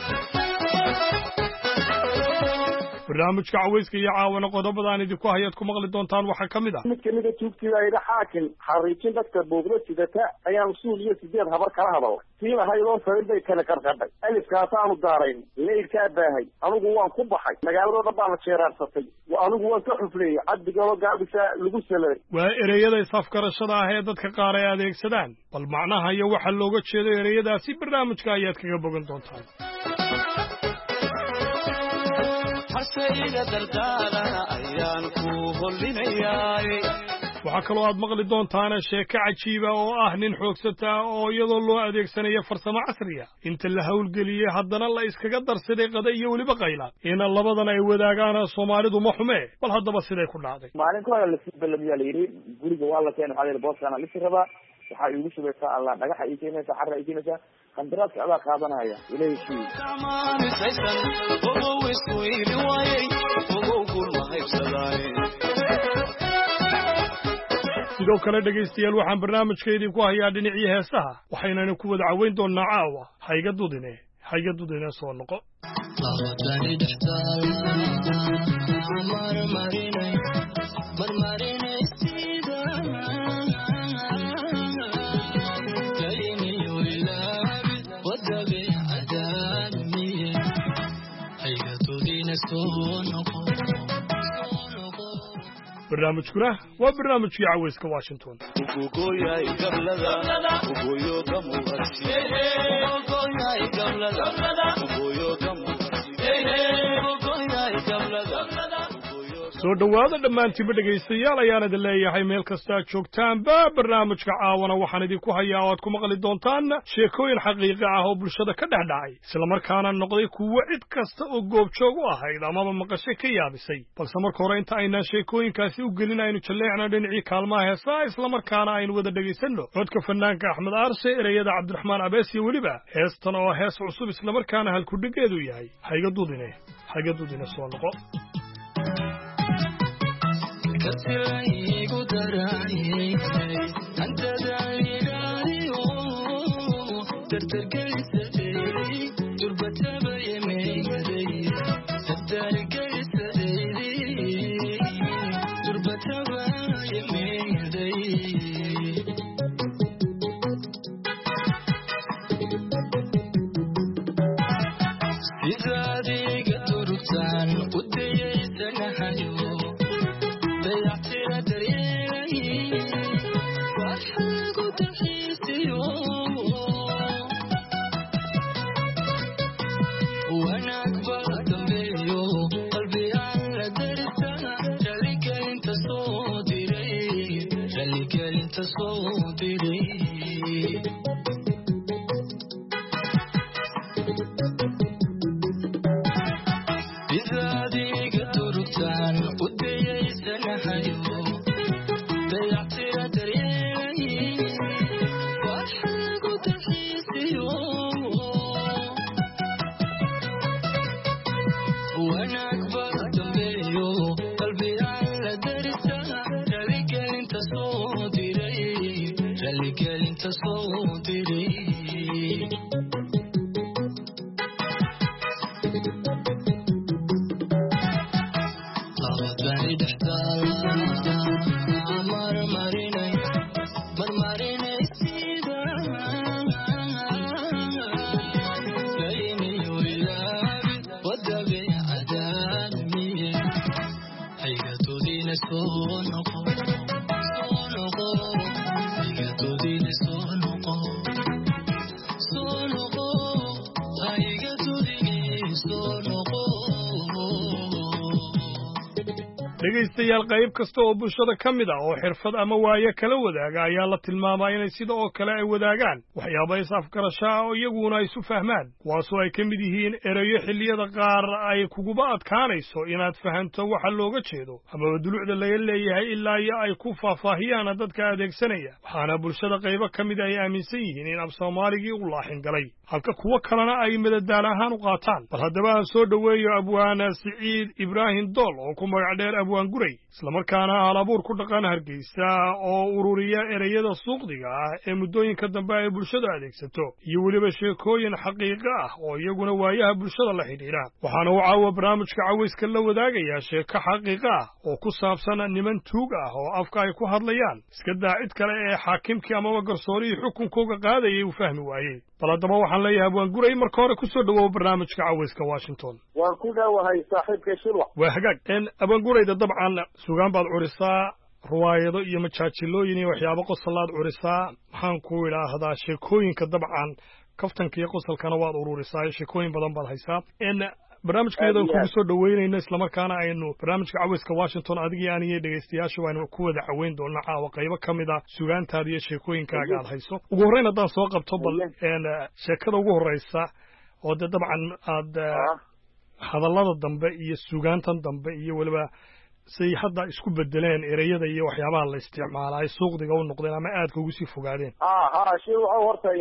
barnaamijka Caweyska iyo caawana qodobadaan idinku hayaad ku maqli doontaan waxaa ka mid ah mid ka mid ah tuugtiga ila xaakim xariijin dadka boogda sidata ayaan usul iyo 8 habar kala hadalay tiin ahaydoo sababay kala qarqaday alifkaas aanu daarayn leeylka baahay anigu waan ku baxay magaalada baan jeeraarsatay anigu waan ka xufleeyay caddigooda gaabisa lagu salay waa ereyada safkarashada ah ee dadka qaar ay adeegsadaan bal macnaha iyo waxa looga jeedo ereyadaasi barnaamijka ayaad kaga bogan doontaan. waxaa kaloo aad maqli doontaana sheeko cajiiba oo ah nin xoogsata oo iyadoo loo adeegsanayo farsamo casriya inta la hawlgeliyey haddana la iskaga darsaday qada iyo weliba qayla ina labadan ay wadaagaan Soomaalidu ma xume bal haddaba siday ku dhacday. maalin kale la sii balamiyaa la yiri guriga waa la keenay xadir boosana la sii rabaa waxa igu shubaysaa Allah dhagaxa ay keenaysaa xarra ay keenaysaa qandaraaska adaa qaadanaya ilaahay shii sidoo kale dhegaystayaal waxaan barnaamijkeedii ku hayaa dhinacii heesaha waxaynana ku wada caweyn doonaa caawa hayga dudine soo noqo. barnaamijkuna waa barnaamijkii Caweyska Washington. soo dhawaada dhammaantiinba dhegaystayaal ayaan idin leeyahay meel kasta aad joogtaanba barnaamijka caawana waxaan idinku hayaa oo aad ku maqli doontaan sheekooyin xaqiiqi ah oo bulshada ka dhex dhacay islamarkaana noqday kuwo cid kasta oo goobjoog u ahayd amaba maqashay ka yaabisay balse marka hore inta aynaan sheekooyinkaasi u gelin aynu jalleecna dhinacii kaalmaha heesaa islamarkaana aynu wada dhegaysanno codka fanaanka axmed aarse ereyada cabdiraxmaan cabees iyo weliba heestan oo hees cusub islamarkaana halkudhigeedu yahay hayga dudine soo noqo Kartilaygu darayay anta daligayo tartargaysadey turbatabayemeyday tartargaysadey turbatabayemeyday sidadiga turtan udayaysanahayo dhegaystayaal qayb kasta oo bulshada ka mid ah oo xirfad ama waaye kala wadaaga ayaa la tilmaamaa inay sida oo kale ay wadaagaan waxyaaba is-afgarasho ah oo iyaguna isu fahmaan kuwaasoo ay ka mid yihiin erayo xilliyada qaar ay kuguba adkaanayso inaad fahanto waxa looga jeedo amaba dulucda laga leeyahay ilaa iyo ay ku faahfaahiyaan dadka adeegsanaya waxaana bulshada qaybo ka mid ay aaminsan yihiin in af soomaaligii u laaxin galay halka kuwo kalena ay madadaal ahaan u qaataan bal haddaba aan soo dhoweeyo abwaana siciid ibraahim dool oo ku magac dheer abwaan guray islamarkaana halabuur ku dhaqan hargeysa oo ururiya ereyada suuqdiga ah ee muddooyinka dambe ay bulshadu adeegsato iyo weliba sheekooyin xaqiiqo ah oo iyaguna waayaha bulshada la xidhiidha waxaana uu caawa barnaamijka cawayska la wadaagayaa sheeko xaqiiqo ah oo ku saabsan niman tuug ah oo afka ay ku hadlayaan iska daa cid kale ee xaakimkii amaba garsoorihii xukunkooga qaadayay uu fahmi waayey bal haddaba waxaan leeyahay abwaan guray marka hore ku soo dhowow barnaamijka cawayska washington waan ku dhowahay saaxiibkay shilwa waa hagaag abwaan gurayda dabcan sugaan baad curisaa riwaayado iyo majaajilooyin iyo waxyaabo qosolaad curisaa maxaan ku idhaahdaa sheekooyinka dabcan kaftanka iyo qosolkana waad ururisaa sheekooyin badan baad haysaa barnaamijkeedan kugu soo dhaweynayno islamarkaana aynu barnaamijka cawayska washington adigii aniyo dhegaystayaashu aynu ku wada caweyn doona caawa qaybo ka mid a sugaantaada iyo sheekooyinkaaga aad hayso ugu horreyn haddaan soo qabto bal sheekada ugu horreysa oo dee dabcan aad hadallada dambe iyo sugaantan dambe iyo weliba say hadda isku bedeleen ereyada iyo waxyaabaha la isticmaalaa ay suuqdiga u noqdeen ama aadka ugu sii fogaadeen shay waxa horta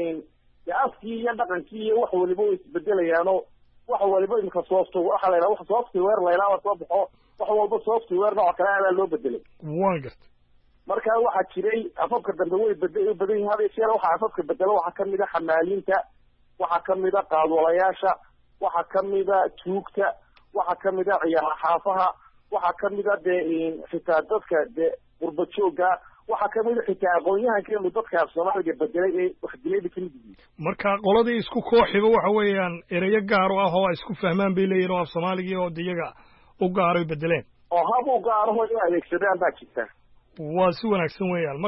afkii iyo dhaqankii iyo wax waliba way isbedelayaanoo wax waliba imika waxa la yidhaha wax software la yidhaha soo baxo wax walba software nooc kale ayaa loo bedelay waan gartay marka waxaa jiray afafka dambe way badan yihiin hada jeer waxa afafka bedelo waxaa kamid a xamaaliinta waxaa kamid a qaadwalayaasha waxaa kamid a tuugta waxaa kamid a ciyaar xaafaha waxaa kamid a dee xitaa dadka dee qurba jooga waxaa kamid a xitaa aqoon-yahankeenu dadka af soomaaliga bedelay ee wax dilayba kamid yihiin marka qoladii isku kooxiba waxa weeyaan ereyo gaar oo ah oo ay isku fahmaan bay leeyihin oo af soomaaligii oo de iyaga u gaaroy bedeleen oo hab u gaaraho in adeegsadaan baa jirta waa si wanaagsan weeyaan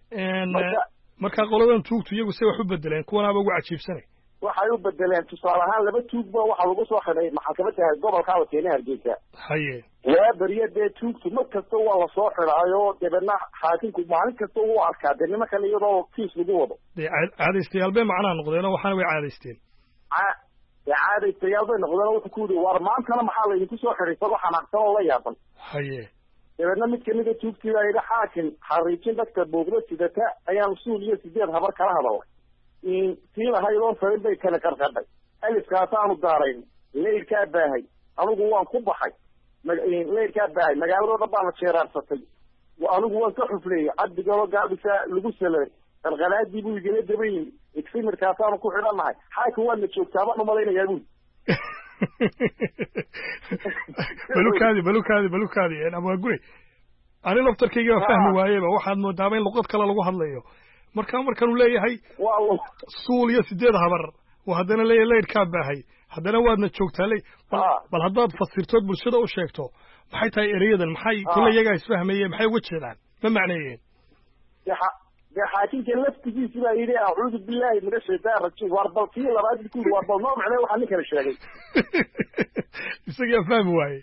marka qoladan tuugtu iyagu say wax u bedeleen kuwanaaba ugu cajiibsanay waxay u bedeleen tusaale ahaan laba tuugba waxaa lagu soo xidhay maxkamadda gobolka Kenya Hargeysa haye waa beriya dee tuugtu mar kasta waa lasoo xidhaayo dabeedna xaakimku maalin kasta uu arkaa dee nimankan iyadoo kiis lagu wado dee caadaystayaal bay macnaha noqdeen oo waxaana way caadaysteen caadaystayaal bay noqdeen oo wuxuu ku yidhi war maantana maxaa laydinku soo xidhay isagoo xanaaqsan oo la yaaban haye dabeedna mid kamida tuugtii baa yidhi xaakim xariijin dadka buuqda sidata ayaan suul iyo 8 habar kala hadalay tii lahayd oo sarin bay kala qarqadhay alifkaasaanu daarayn leyrkaa baahay anigu waan ku baxay leyrkaa baahay magaaladoo dhan baana jeeraarsatay anigu waan ka xufleeyey cabdigalo gaabisa lagu salay qarqanaadii buu igala daba yimi eximirkaasaanu ku xidhannahay xaakim waadna joogtaa baan umalaynayaa bui balukaadi abwaagure ani laftarkayga waa fahmi waayeba waxaad moodaaba in luqad kale lagu hadlayo markanuu leeyahay suul iyo 8 habar oo haddana leeyahay leyrkaa baahay haddana waadna joogtaa bal haddaad fasirtood bulshada u sheegto maxay tahay ereyadan maxay kula iyagaa isfahmayeen maxay uga jeedaan ma macneeyeen dee xaakimka laftigiisi baa yidhi acuudu billahi min ashaytaan rajiim war bal kii labaad ku war bal noo macnee waxaa nin kala sheegay isagaa fahmi waaye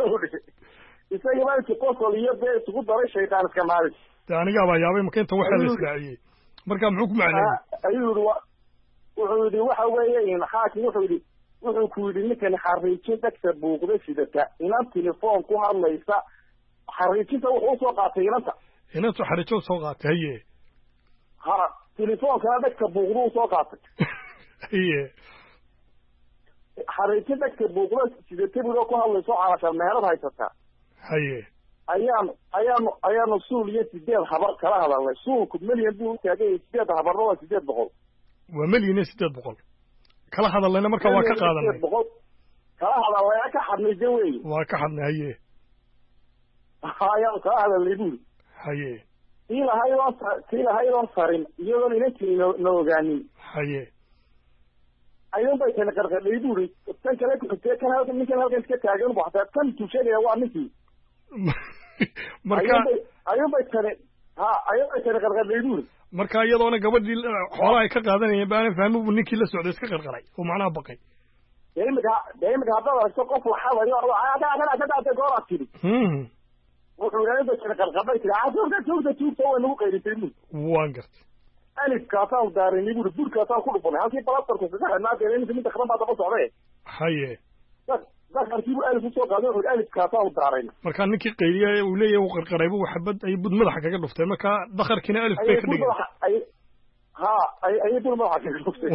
isaga baa inti qosol iyo dee isugu daray shaytaan iska maalis de anigaa baa yaabay marka inta waxaa la israaciyey marka muxuu ku macneeyey ayuu yidhi wuxuu yidhi waxa weeye xaakim wuxuu ku yidhi ninkani xariijin dadka buuqda sidata inan telefoon ku hadlaysa xariijinta wuxuu usoo qaatay inantu xariijo usoo qaatay haye ha telefoonkana dadka buuqda usoo qaatay haye xariijin dadka buuqda sidata bidoo ku hadlayso calashaan meherad haysataa haye ayaanu suul iyo 8 habar kala hadalnay suulku milyan buu taagay 8 habarna waa 800 waa milyan iyo 800 kala hadallayna marka waa ka qaadanay kala hadallayna ka xadnay jawey waa ka xadnay haye ayaan kala hadalnay buu haye tiilahaydoon sarin iyadoon inankii na ogaanin haye ayuun bay tani qarqadhay buuri tan kale kuxigtee kan halkan ninkan halkan iska taagan bu hataa tan tuu sheegaya waa ninkii marka ayuun bay tani qarqadhay buuri marka iyadoona gabadhii xoolaha ay ka qaadanayeen baana fahmo buu ninkii la socday iska qarqaray oo macnaha baqay dee imika haddaad aragto qof laxadayo gooraad tidhi wuxuu yidhaha inta tani qarqadhay tiri tuugta way nagu qayrisay buuri waan gartay alifkaasaan daarinay buuri burkaasaan ku dhufanay halkii balastarku kaga xidhnaa dee iminka midda kadan baa daba socday haye dakarkiibu alif usoo qaaday wuxuu alifkaasaan daarayna markaa ninkii qayliya uu leeyahay uu qarqaraybu xabad ay bud madaxa kaga dhuftay markaa dakarkiina alif bay ka dhigeen ayay bud madaxa kaga dhuftay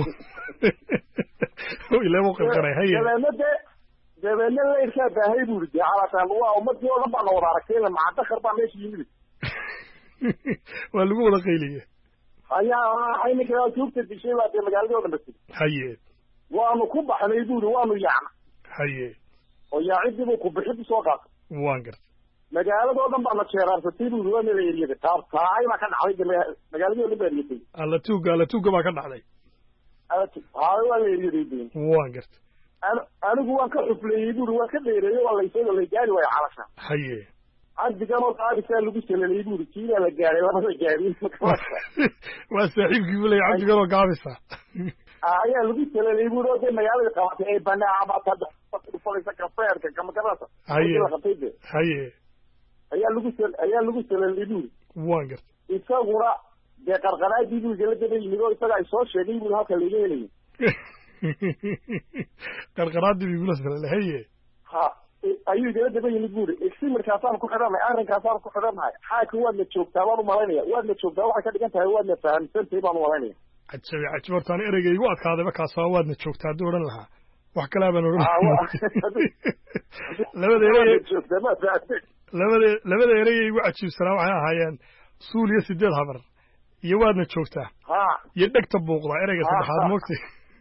ilaa uu qarqaray haye dabeedna leyrkaa baahay buuri dee calashaan waa ummadii oo dhan baa na wada aragtay maca dakar baa meesha yimid waa lagu wada qayliye ayaa ninka tuugta dishay baa dee magaaladii oo dhan basay haye waanu ku baxnay buuri waanu yaacna haye oo yaacidii buu ku bixid usoo qaatay waan gartay magaaladoo dhan baana jeeraarsatay buuri waa meel eriyada taabtaay baa ka dhacday magaaladii oo dhan baa eriyatay alla tuuga baa ka dhacday waa la eriyaday waan gartay anigu waan ka xufleeyey buuri waan ka dheereeyey waa laysoo la gaari waayo calasha haye cabdiganoo qaabisaa lagu salalay buuri kiibaa la gaaray labada gaari waa saaxiibkii buu leeyahay cabdiganoo gaabisa ayaa lagu salalay buuri oo dee magaalada qabatay ee banaacabaadufaleysa kafeerka kamagarasa haye ayaa lagu salalay buuri waan gartay isaguna dee qarqaraadii buu igala daba yimid oo isaga ay soo sheegay buuri halka laga helayo qarqaraadii buu igula salalay haye ayuu igala daba yimid buuri eximirkaasaan ku xidhannahay arrinkaasaan ku xidhannahay xaaki waadna joogtaa baan umalaynaya waadna joogtaa waxay ka dhigan tahay waadna fahamsantahay baan umalaynaya cajabi hortaan ereyga igu adkaadayba kaas waa waadna joogtaa hadduu odhan lahaa wax kalaa baan odhan labada ereyay igu cajiibsanaa waxay ahaayeen suul iyo 8 habar iyo waadna joogtaa iyo dhegta buuqda ereyga saddexaad moogtay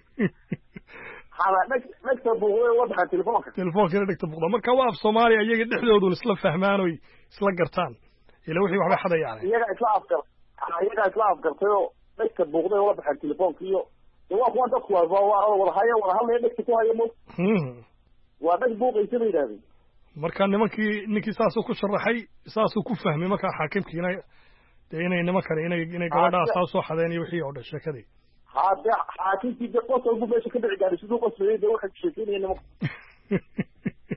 dhegta buuqda wadaxa telefoonkiina dhegta buuqda marka waa af soomaaliya iyaga dhexdoodun isla fahmaan oy isla gartaan ila wixii waxbay xadayaan iyaga isla afgartay oo dhegta buuqday wala baxaan telefoonka iyo waa kuwan dadku wada hadlaya dhegta ku haya mo waa dheg buuqaysa bay yidhahdeen marka ninkii saasuu ku sharaxay saasuu ku fahmay markaa xaakimkiina dee inay nimankani inay gabadhaa saa soo xadeen iyo wixii oo dhan sheekadii xaakimkii de qosol buu meesha ka dhici gaaray siduu qoslayay dee waxay sheekeynaya nimanku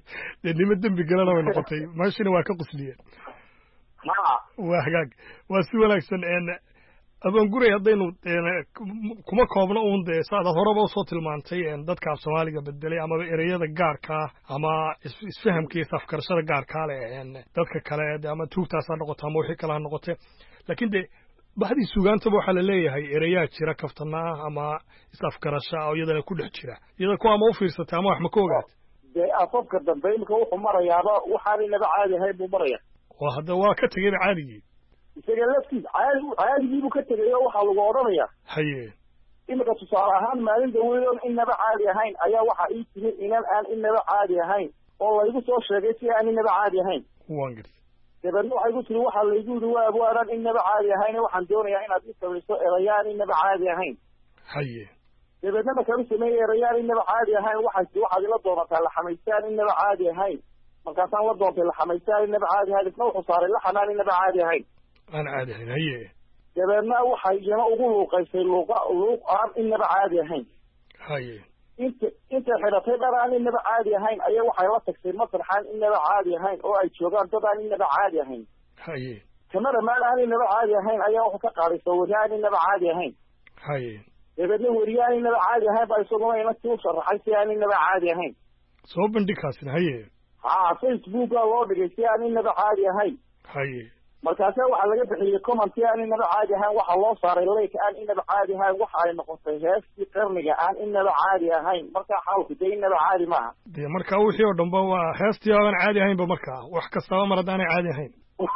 dee nimo dembi galana way noqotay meeshina waa ka qusliyeen waa hagaag waa si wanaagsan abaanguray haddaynu kuma koobno uun dee saadaad horeba usoo tilmaantay dadka af soomaaliga bedelay amaba ereyada gaarkaa ama isfahamka iyo isafkarashada gaarkaa leh dadka kale de ama tuugtaas ha noqoto ama wixii kale ha noqote laakiin dee baxdii sugaantaba waxaa la leeyahay ereyaa jira kaftana ah ama isafkarasha oo iyadana ku dhex jira iyada kuwa ama u fiirsatay ama wax ma ka ogaat dee afafka dambe imika wuxuu marayaaba waxaanay naba caadi ahayn buu maraya oo hadda waa ka tegayba caadigii isaga laftiis caadigiibuu ka tegay oo waxaa lagu odhanaya haye imika tusaale ahaan maalin daweedoon inaba caadi ahayn ayaa waxaa ii timi inan aan inaba caadi ahayn oo laygu soo sheegay si aan inaba caadi ahayn waan gartay dabeedna waxay ku tiri waxaa laygu yidhi waa abwaanaan inaba caadi ahayn waxaan doonayaa inaad ii samayso erayaan inaba caadi ahayn haye dabeedna markaan u sameeyey erayaan inaba caadi ahayn waxaad ila doonataa laxamaystaan inaba caadi ahayn markaasaan la doontay laxamaystaan inaba caadi ahayn isna wuxuu saaray laxanaan inaba caadi ahayn aan caadi ahayn haye dabeedna waxay iyana ugu luuqaysay luuq aan inaba caadi ahayn haye intay xidhatay dhar aan inaba caadi ahayn ayaa waxay la tagtay masraxaan inaba caadi ahayn oo ay joogaan dad aan inaba caadi ahayn haye kamada maal aan inaba caadi ahayn ayaa wuxuu ka qaaday sawirri aan inaba caadi ahayn haye dabeedna weriye aan inaba caadi ahayn baa isaguna inantii u sharaxay si aan inaba caadi ahayn soo bandhigkaasina haye facebooka loo dhigay si aan inaba caadi ahayn haye markaasa waxaa laga bixiyey commenti aan inaba caadi ahayn waxaa loo saaray leyka aan inaba caadi ahayn waxa ay noqotay heestii qarniga aan inaba caadi ahayn markaa xaalku dee inaba caadi maaha dee markaa wixii oo dhanba waa heestii aan caadi ahaynba markaa wax kastaba mar haddaanay caadi ahayn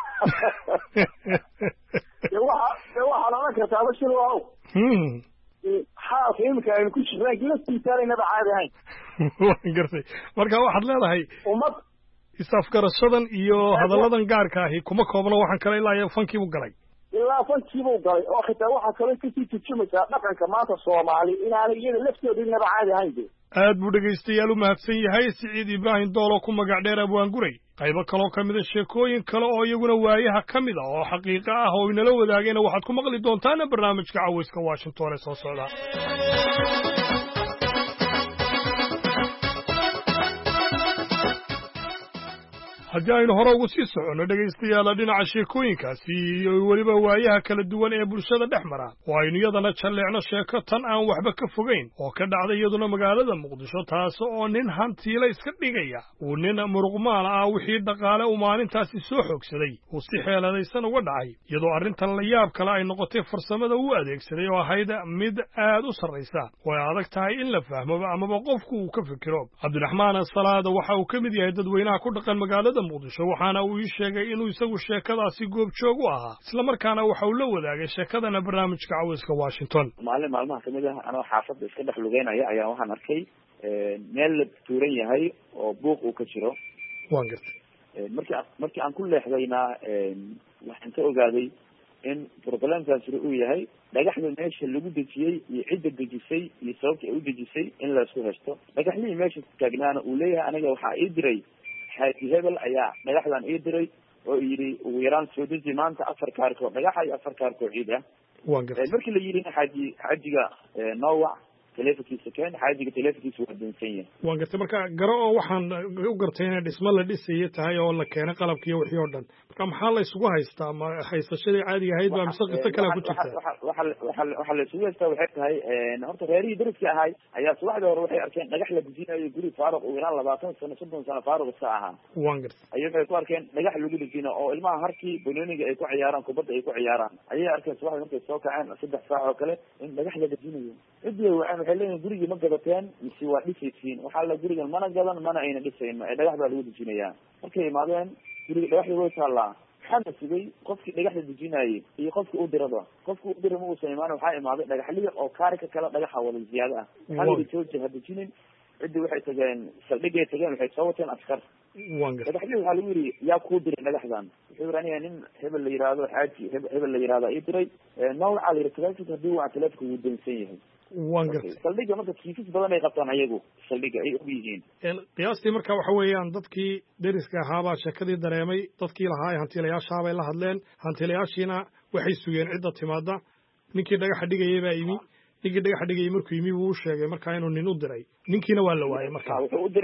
dee waxaad odhan kartaa bashir waaw xaalka imika aynu ku jirnaan laftiisaan inaba caadi ahayn waan gartay marka waxaad leedahay ummad isafgarashadan iyo hadalladan gaarka ahi kuma koobno waxaan kale ilaa fankiibuu galay ilaa fankiibuu galay oo xitaa waxaa kaloo kasii turjumaysaa dhaqanka maanta soomaali inaanay iyada laftooda inaba caadi ahayn de aad buu dhegaystayaal u mahadsan yahay siciid ibraahim dool oo ku magac dheer abwaanguray qaybo kaloo ka mida sheekooyin kale oo iyaguna waayaha ka mid a oo xaqiiqo ah oo inala wadaagayna waxaad ku maqli doontaana barnaamijka cawayska washington ee soo socda haddii aynu hore ugu sii soconno dhegaystayaala dhinaca sheekooyinkaasi iyo weliba waayaha kala duwan ee bulshada dhex mara oo aynu iyadana jalleecno sheeko tan aan waxba ka fogayn oo ka dhacda iyaduna magaalada muqdisho taas oo nin hantiila iska dhigaya uu nin muruqmaal ah wixii dhaqaale uu maalintaasi soo xoogsaday uu si xeeladaysan uga dhacay iyadoo arrintan la yaab kale ay noqotay farsamada uu adeegsaday oo ahayd mid aad u sarraysa oo ay adag tahay in la fahmoba amaba qofku uu ka fikiro cabdiraxmaan salaada waxa uu ka mid yahay dadweynaha ku dhaqan magaalada muqdisho waxaana uu ii sheegay inuu isagu sheekadaasi goobjoog u ahaa isla markaana waxa uu la wadaagay sheekadana barnaamijka cawayska washington maalin maalmaha kamid ah anoo xaafadda iska dhex lugeynaya ayaa waxaan arkay meel la tuuran yahay oo buuq uu ka jiro waan gartay markii aan ku leexdayna waxaan ka ogaaday in problemkaasina uu yahay dhagaxda meesha lagu dejiyey iyo cidda dejisay iyo sababta ay u dejisay in laisku heshto dhagaxdii meesha taagnaana uu leeyahay aniga waxaa ii diray xaaji hebel ayaa dhagaxdan ii diray oo yidhi ugu yaraan soo deji maanta 4 kaarkoo dhagaxa iyo 4 kaarkoo ciid ah markii la yidhi xaajiga noowac telefonkiisa keen xaajiga telefonkiisa waa dansan yahay waan gartay marka garo oo waxaan u gartay inay dhismo la dhisayo tahay oo la keenay qalabkiiyo wixii oo dhan marka maxaa la isugu haystaa ma haysashadii caadiga ahayd baa mise qiso kale ku jirta waxa la isugu haystaa waxay tahay horta reerihii dariska ahay ayaa subaxdii hore waxay arkeen dhagax la dejinayo guri faaruq ugu yaraan 20 sano 30 sano faaruq iska ahaa waan gartay ayay waxay ku arkeen dhagax lagu dejino oo ilmaha harkii banooniga ay ku ciyaaraan kubadda ay ku ciyaaraan ayay arkeen subaxdii markay soo kaceen 3 saac oo kale in dhagax la dejinayo cidii waxay leeyihiin gurigii ma gabateen mise waa dhisaysiin waxaa la gurigan mana gadan mana ayna dhisayn ee dhagax baa lagu dejinayaa markay imaadeen guriga dhagaxda way taallaa waxaa la sugay qofkii dhagaxda dejinayay iyo qofkii u dirada qofkii u dira ma uusan imaan waxaa imaaday dhagaxliya oo kaarika kale dhagaxa wada ziyaado ah waxaa la yidhi jooji ha dejinin ciddii waxay tageen saldhigay tageen waxay soo wateen askar dhagaxliya waxaa lagu yidhi yaa kuu diray dhagaxdan wuxuu yidhi aniga nin hebel la yihahdo xaaji hebel la yihahda ii diray nawcaa la yidhi telefonka hadii waa telefonka wuu dansan yahay waan gartay saldhiga marka kiisas badan ay qabtaan ayagu saldhiga ay og yihiin qiyaastii marka waxa weeyaan dadkii deriska ahaabaa sheekadii dareemay dadkii lahaa hantiilayaashaabay la hadleen hantiilayaashiina waxay sugeen cidda timaada ninkii dhagaxa dhigayay baa yimi ninkii dhagaxa dhigayay markuu yimi wuu u sheegay markaa inuu nin u diray ninkiina waa la waayay marka wuxuu u diray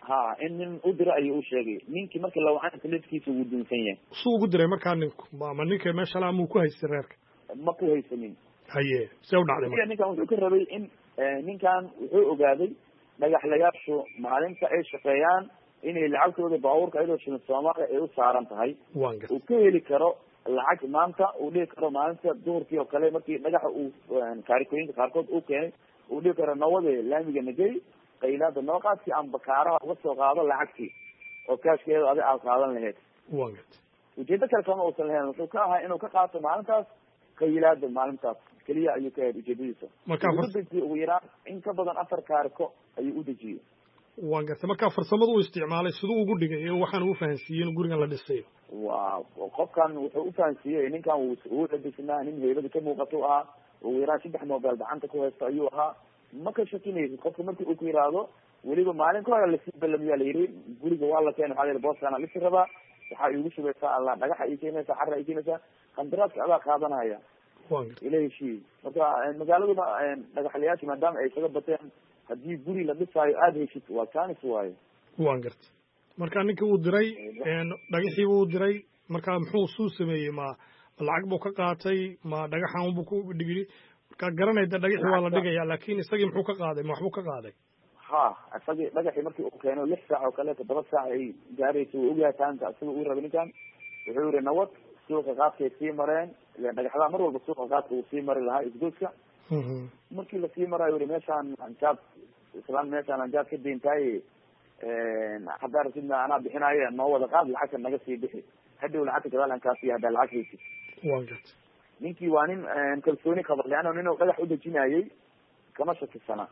ha in nin u dira ayuu u sheegay ninkii markii la wacana telefonkiisa wuu dunsan yahay suu ugu diray markaa ninku ma ninka meesha la amuu ku haystay reerka ma ku haysanin haye see u dhacday marka ninkan wuxuu ka rabay in ninkan wuxuu ogaaday dhagaxlayaashu maalinta ay shaqeeyaan inay lacagtooda baabuurka ayadoo shilin soomaaliya ay u saaran tahay uu ka heli karo lacag maanta uu dhihi karo maalinta duhurkii oo kale markii dhagaxa uu kaarikooyinka qaarkood uu keenay uu dhihi karo nawade laamiga nagey qaylaada noo qaad si aan bakaaraha uga soo qaado lacagtii oo kaashkeeda adi aad qaadan lahayd ujeedo kale kama uusan lahayn wuxuu ka ahaa inuu ka qaato maalintaas qaylaada maalintaas keliya ayuu ka ahayd ujeedadiisa udejiyey ugu yaraan in ka badan 4 kaariko ayuu u dejiyey waan gartay markaa farsamada uu isticmaalay siduu ugu dhigay waxaan ugu fahansiiyey in gurigan la dhisayo waa qofkan wuxuu u fahansiiyey ninkan wuu dhadhisnaa nin heybada ka muuqato ahaa ugu yaraan 3 mobile gacanta ku haysta ayuu ahaa ma ka shakinaysid qofka markii uu ku yiraahdo weliba maalin ka hore lasii balamiyaa la yidhi guriga waa la keenay waxaa la yidhi booskaana lisi rabaa waxaa iigu shubaysaa alla dhagaxa ii keenaysaa xarra ii keenaysaa qandaraaska adaa qaadanaya ila heshiiyey marka magaaladuna dhagaxlayaasha maadaama ay isaga bateen haddii guri la dhisaayo aada heshid waa jaanis waayo waan gartay marka ninkii uu diray dhagaxii uu diray marka muxuu suu sameeyey ma lacag buu ka qaatay ma dhagaxan buu ku dhigay marka garanayda dhagaxii waa la dhigaya laakiin isagii muxuu ka qaaday ma waxbuu ka qaaday ha isagii dhagaxii markii uu keeno 6 saac oo kale 7 saac ay gaarayso uu ogyahay taanta isaga uu rabay ninkan wuxuu yiri nawad suuqa qaadkay sii mareen ilaan dhagaxda mar walba suuqa qaadka uu sii mari lahaa isgoodka markii la sii marayo yiri meeshaan anjaab islaan meeshaan anjaab ka deentay hadda rasidna anaa bixinaayo noo wada qaad lacagta naga sii bixi hadhow lacagta gadaal aan kaasiiya haddaa lacag haysid waan gartay ninkii waa nin kalsooni qaba leanna nin dhagax u dejinayay kama shakisana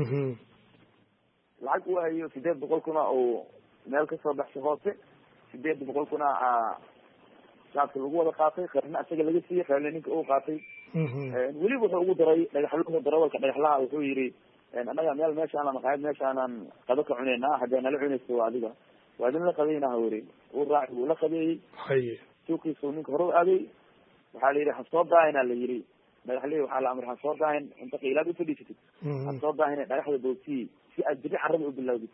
lacag uu hayo 800 kuna oo meel kasoo baxshay hoose 800 kuna shaabka lagu wada qaatay khayrna isaga laga siiyey khayrna ninka uu qaatay weliba wuxuu ugu daray dhagaxluhu darawalka dhagaxlaha wuxuu yidhi annaga meel meeshaan maqaayad meeshaanan qado ka cuneynaa haddii nala cunayso adiga waa idin la qadaynaha weri uu raaci wuu la qadeeyey suuqiisu ninka hore u aaday waxaa la yidhi ha soo daahina la yidhi dhagaxlihii waxaa la amray ha soo daahin inta qiilaad ufadhiisatid ha soo daahina dhagaxda boogsiyi si aad biri carrada u bilowdid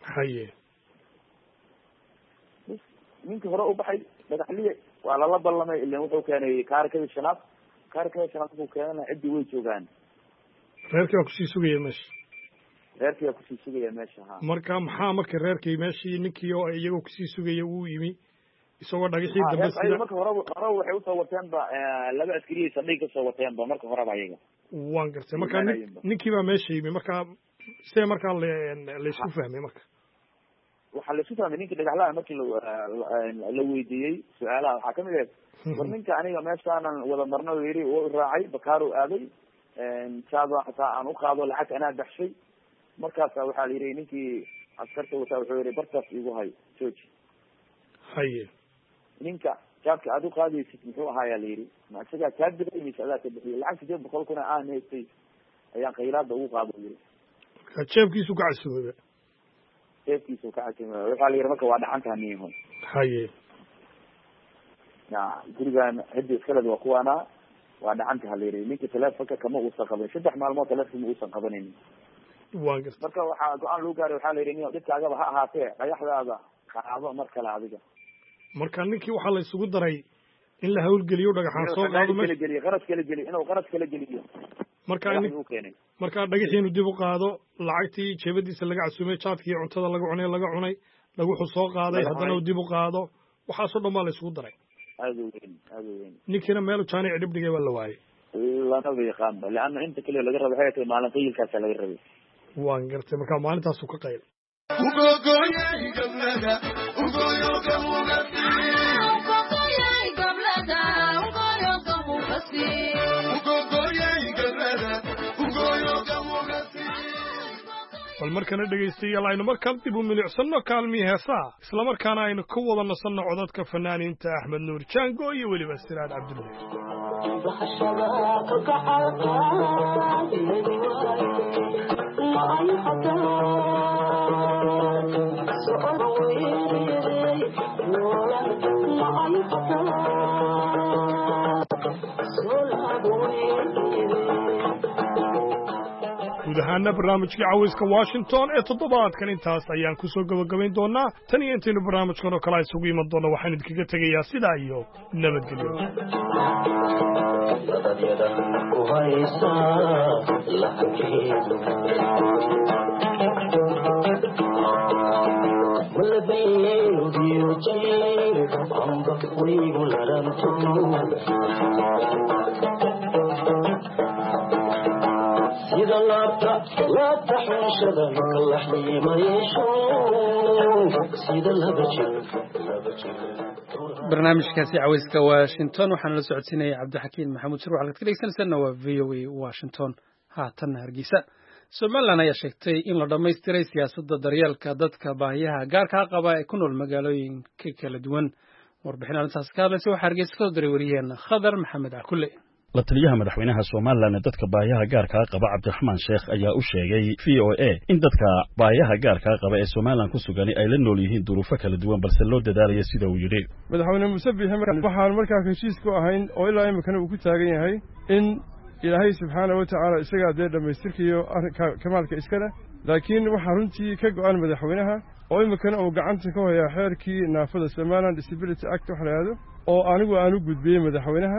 ninkii hore u baxay dhagaxlihi waa lala ballamay ilan wuxuu keenay kaarikadii shanaad markuu keenana ciddii way joogaan reerkii waa kusii sugaya meesha ha marka maxaa marka reerkii meeshii ninkii oo iyagoo kusii sugaya uu yimi isagoo dhagaxii dambe sida marka hore waxay usoo wateenba 2 askari saldhig kasoo wateenba marka horeba ayaga waan gartay marka ninkii baa meesha yimi marka see markaa laysku fahmay marka waxaa laisku fahmay ninkii dhagaxlaha markii la weydiiyey su-aalaha waxaa kamid ahayd war ninka aniga meeshaanan wada marno yiri wuu raacay bakaaru aaday jaaba hataa aan uqaado lacag anaa baxshay markaasa waxaa la yidhi ninkii askarta wataa wuxuu yihi bartaas igu hay jooji ninka jaabka aad uqaadaysid muxuu ahaayaa la yidhi ma isagaa kaa biday mise adaa ka bixiyay lacag 800 kuna aan haystay ayaan qaylaada ugu qaado yiri jeebkiisu ka casumay waxaa la yidhi marka waa dhacantaa niyahun gurigan hadi iskaled waa kuwaana waa dhacanta ha la yidhi ninka telefonka kama uusan qaban 3 maalmood telefonka ma uusan qabanaynin marka waxaa go-aan lagu gaaray waxaa la yidhi nin dhibkaagaba ha ahaatee dhagaxdaada qaado mar kale adiga marka ninkii waxaa la isugu daray in la hawlgeliyo dhagaxaan soo qaado qaras kala geliyo inuu qaras kala geliyo markaa dhagaxii inuu dib u qaado lacagtii jeebadiisa laga casumay jaadkii cuntada laga cunay dhaguxu soo qaaday haddana uu dib u qaado waxaasoo dhan baa la isugu daray aada u weyn ninkiina meel jaanic dhib dhigay waa la waayey lanaba yaqaanba leanna inta kale laga raba waxay tahay maalin qayilkaasa laga rabay waan gartay markaa maalintaasuu ka qayl bal markana dhegaystayaal aynu markaan dib u milicsanno kaalmii heesaa islamarkaana aynu ka wada nasanno codadka fanaaniinta axmed nuur jaango iyo weliba siraad guud ahaana barnaamijkii cawayska washington ee toddobaadkan intaas ayaan ku soo gabagabayn doonaa tan iyo intaynu barnaamijkan oo kale isugu iman doona waxaan idinkaga tegayaa sidaa iyo nabadgelyo sida laabta xunshada marka la xiimayso sida laba jir barnaamijkaasi cawayska washington waxaana la socodsiinaya cabdixakiin maxamuud shir waxaad ka dhegeysanaysaana waa v o a washington haatanna hargeysa somalilan ayaa sheegtay in la dhammaystiray siyaasadda daryeelka dadka baahiyaha gaarkaa qaba ee ku nool magaalooyinka kala duwan warbixin arrintaas ka hadlaysa waxaa hargeysa ka soo diray wariyaheena khadar maxamed cakulle la taliyaha madaxweynaha Soomaaliland dadka baahiyaha gaarka ah qaba Cabdiraxmaan Sheekh ayaa u sheegay VOA in dadka baahiyaha gaarka ah qaba ee Soomaaliland ku sugan ay la nool yihiin duruufo kala duwan balse loo dadaalayo sida uu yiri madaxweyne Muuse Biixi waxaan markaa heshiis ku ahayn oo ilaa imikana uu ku taagan yahay in Ilaahay subxaanahu wa ta'ala isaga dee dhamaystirkiyo kamaalka iskale laakiin waxa runtii ka go'an madaxweynaha oo imikana uu gacanta ka hayaa xeerkii naafada Somaliland Disability Act waxa la yiraahdo oo anigu aan u gudbiyay madaxweynaha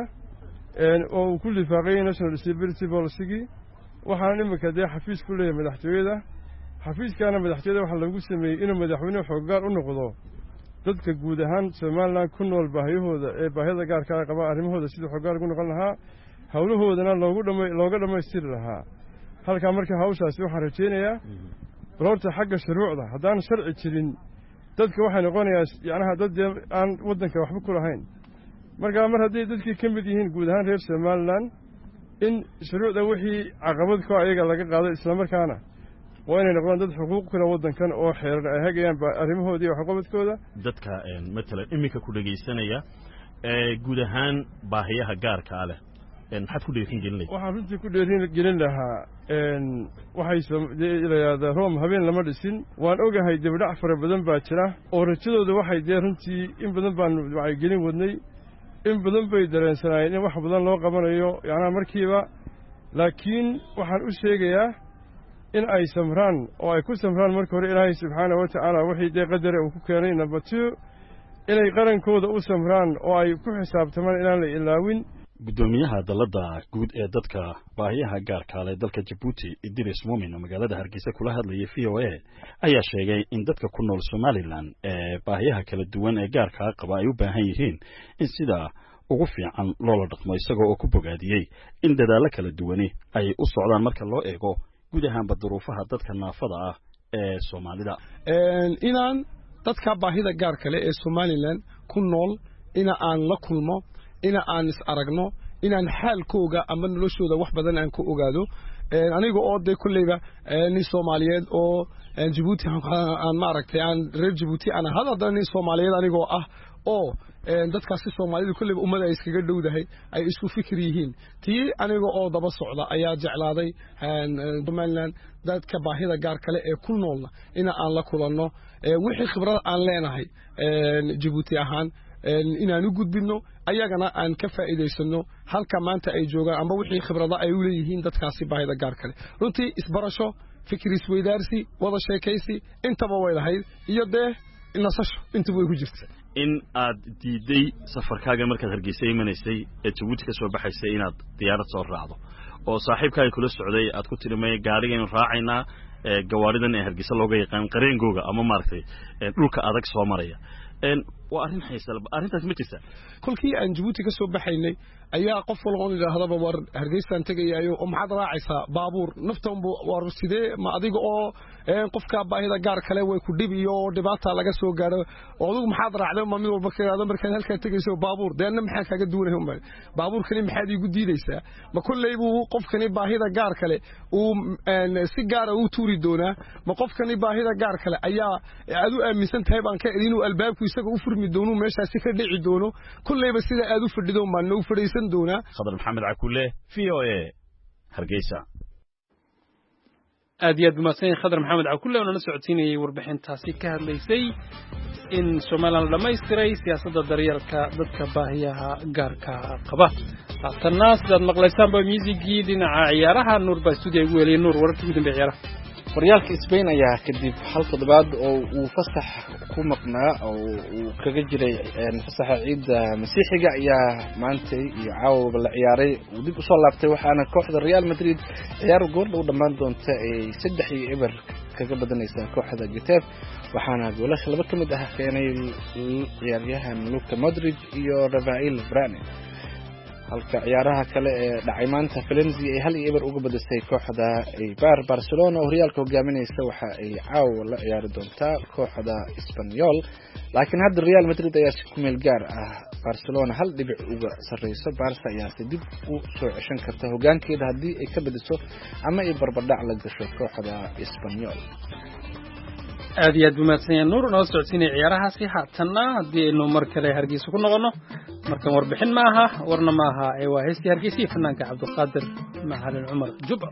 oo ku lifaaqay National Disability Policy waxaan imika dee xafiis ku leeyahay madaxtooyada xafiiskana madaxtooyada waxa lagu sameeyay inuu madaxweynuhu xoggaar u noqdo dadka guud ahaan Soomaaliland ku nool baahiyahooda ee baahida gaarka ah qaba arrimahooda sidii xoggaar ugu noqon lahaa hawlahoodana looga dhamaystiri lahaa halka marka hawshaasi waxaan rajeynayaa balorta xagga shuruucda haddaan sharci jirin dadka waxay noqonayaan yacnaha dad aan waddanka waxba ku lahayn marka mar haddii dadkii ka mid yihiin guud ahaan reer Somaliland in shuruucda wixii caqabad ku ayaga laga qaado isla markaana waa inay noqdaan dad xuquuq kale waddankan oo xeeran ay hagayaan arrimahoodii iyo waxqabadkooda dadka matalan imika ku dhageysanaya guud ahaan baahiyaha gaarka ah leh maxaad ku dheerin gelinay waxaan runtii ku dheerin gelin lahaa waxay leeyahay room habeen lama dhisin waan ogahay dibdhac fara badan baa jira oo rajadooda waxay dee runtii in badan baan waxay gelin wadnay in badan bay dareensanaayeen in wax badan loo qabanayo yacnaa markiiba laakiin waxaan u sheegayaa in ay samraan oo ay ku samraan marka hore ilaahay subxaanahu wa tacaala wixii dee qadare uu ku keenay number 2 inay qarankooda u samraan oo ay ku xisaabtamaan inaan la ilaawin gudoomiyaha dalada guud ee dadka baahiyaha gaarka leh dalka Djibouti Idris Moomin oo magaalada Hargeysa kula hadlayay VOA ayaa sheegay in dadka ku nool Somaliland ee baahiyaha kala duwan ee gaarka qaba ay u baahan yihiin in sida ugu fiican loola dhaqmo isagoo oo ku bogaadiyay in dadaalo kala duwan ay u socdaan marka loo eego guud ahaan duruufaha dadka naafada ah ee Soomaalida inaan dadka baahida gaarka leh ee Somaliland ku nool ina aan la kulmo ina aan is aragno inaan xaalkooga ama noloshooda wax badan aan ku ogaado aniga oo de kuleyba nin Soomaaliyeed oo Djibouti aan maaragtay aan reer Djibouti ana hadda nin Soomaaliyeed aniga oo ah oo dadkaasi Soomaalidu kuleyba ummada iskaga dhowdahay ay isku fikir yihiin tii aniga oo daba socda ayaa jeclaaday Somaliland dadka baahida gaar kale ee ku noolna ina aan la kulanno wixii khibrad aan leenahay Djibouti ahaan inaan u gudbino ayagana aan ka faa'iideysano halka maanta ay joogaan amba wixii khibrada ay u leeyihiin dadkaasi baahida gaar kale runtii isbarasho fikir isweydaarsi wada sheekaysi intaba way lahayd iyo dee nasasho intaba way ku jirtaa in aad diiday safarkaaga markaad Hargeysa imanaysay ee Djibouti ka soo baxaysay inaad diyaarad soo raacdo oo saaxiibkaaga kula socday aad ku tirimay gaariga in raacayna gawaaridan ee Hargeysa looga yaqaan qareengooga ama maartay dhulka adag soo maraya waa arrin xiiso arrintaas ma jirtaa kulkii aan Djibouti ka soo baxaynay ayaa qof walba oo yiraahdo war Hargeysa tagayaayo oo maxaad raacaysaa baabuur naftan war sidee ma adiga oo qofka baahida gaar kale way ku dhibiyo dhibaata laga soo gaaro oo adigu maxaad raacday ma mid walba kiraado markaan halka tagayso baabuur deena maxaa kaga duwanahay umay baabuurkani maxaad igu diidaysaa ma kullaybu qofkani baahida gaar kale uu si gaar ah u tuuri doona ma qofkani baahida gaar kale ayaa aad u aaminsan tahay baan ka inuu albaabku isaga u furmi doono meeshaasi ka dhici doono kullayba sida aad u fadhido ma noo fadhiisan doona Khadar Maxamed Cakulle VOA Hargeysa aad iyo aad mahadsan Khadar Maxamed Cakulle oo nala socodsiinayay warbixintaasi ka hadlaysay in Soomaaliland dhammaystiray siyaasadda daryeelka dadka baahiyaha gaarka qaba haatana sidaad maqlaysaanba muusigii dhinaca ciyaaraha nuur baa stuudiga ugu weliyay nuur wararkii ugu dambeeyay ciyaaraha horyaalka Spain ayaa kadib hal toddobaad oo uu fasax ku maqnaa oo uu kaga jiray fasaxa ciida masiixiga ayaa maanta iyo caawa la ciyaaray uu dib u soo laabtay waxaana kooxda Real Madrid ciyaar gool u dhamaan doonta ay 3-0 kaga badanaysaa kooxda Getafe waxaana goolasha laba kamid ah keenay ciyaaryahan Luka Modric iyo Rafael Varane halka ciyaaraha kale ee dhacay maanta Valencia ay 1-0 uga badisay kooxda Eibar Barcelona oo horyaalka hogaaminaysa waxa ay caawa la ciyaari doontaa kooxda Espanyol laakiin hadda Real Madrid ayaa si ku meel gaar ah Barcelona 1 dhibic uga sareyso Barca ayaa si dib u soo ceshan karta hogaankeeda haddii ay ka badiso ama ay barbardhac la gasho kooxda Espanyol aad iyo aad umaadsanyahay nuur noo socodsiinay ciyaarahaasi haatana haddii aynu mar kale hargeysa ku noqono markan warbixin ma aha warna ma aha ee waa heestii hargeysii fanaanka cabdiqaadir macalin cumar jubba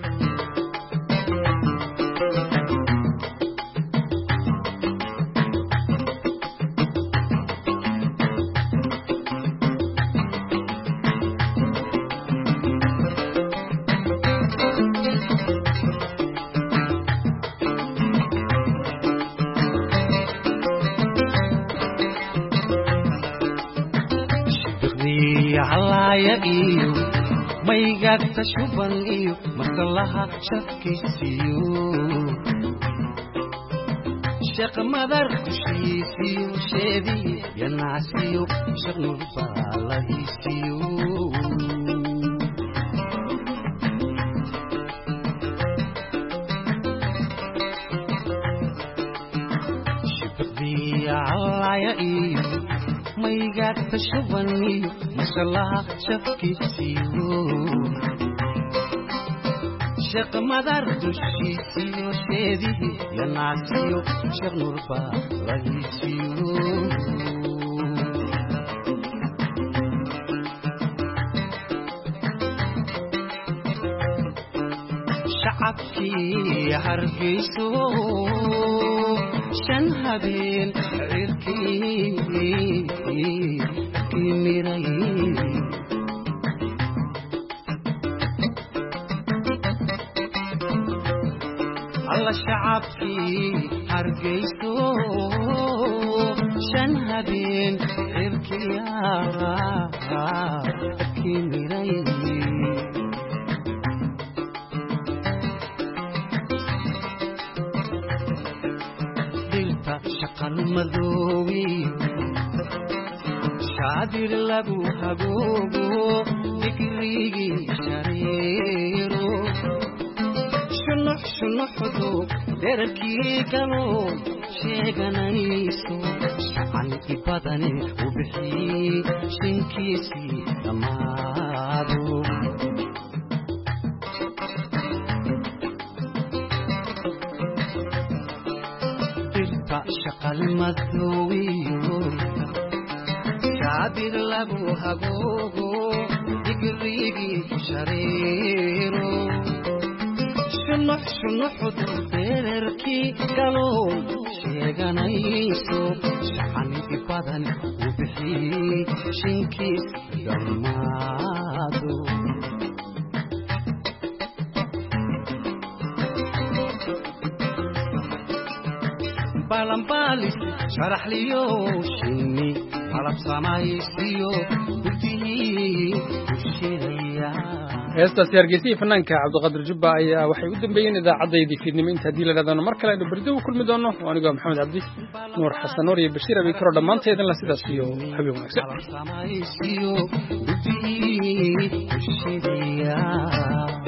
maygagta shuban iyo masalaha shafkiisiyo sheekh madar kushiisiyo sheedii yanaasiyo sheekh nurbaalahiisiyo shibaqdii calaya iyo maygagta shuban iyo masalaha shafkiisiyo sheekh madar dushiisiyo sheedii yanaasiyo sheekh nurbaalahiisiyo shacabkii hargeyso shan habeen cirkii miray alla shacabkii hargeyso shan habeen cirkii miray shaqal madoobi shaadir lagu haboogo digrigii shareero shunuxdu dherarkii galo sheeganayso shacan ibadani u bixiyey shinkiisii dhammaado shaqal madoowiyo shaadir lagu haboogo digrigii shareero shunuxdu dherarkii galo sheeganayso shacan ibadan u bixiyey shinkiis dhammaado balambalis sharax liyo shinni malab samaysiyo gudihii ushidaya heestaasi hargeysii fanaanka cabdiqaadir jubba ayaa waxay u dambeeyeen idaacaddaydi fiidnimo inta haddii la dhahdaano mar kale aynu berdo u kulmi doono anigoo maxamed cabdi nuur xasan nuur iyo bashiir abi karo dhammaanteedin la sidaas iyo habeen wanaagsan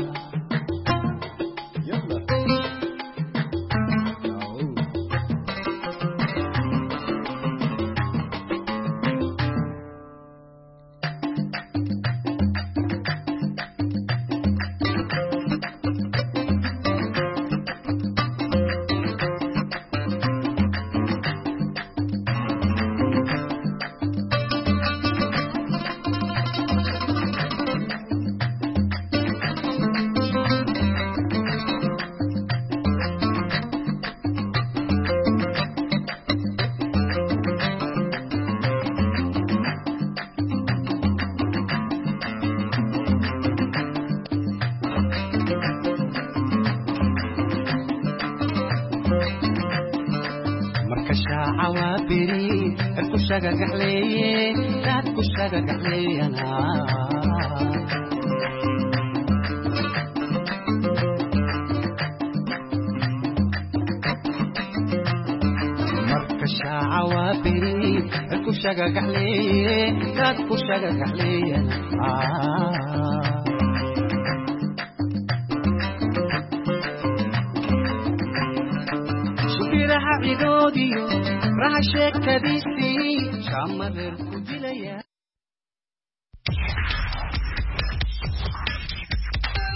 shagagaxleeye dadku shagagaxleeyana marka shaaca waa beri dadku shagagaxleeye dadku shagagaxleeyana shukiraha cidoodiyo raha sheekadiisii shaamareer ku dilaya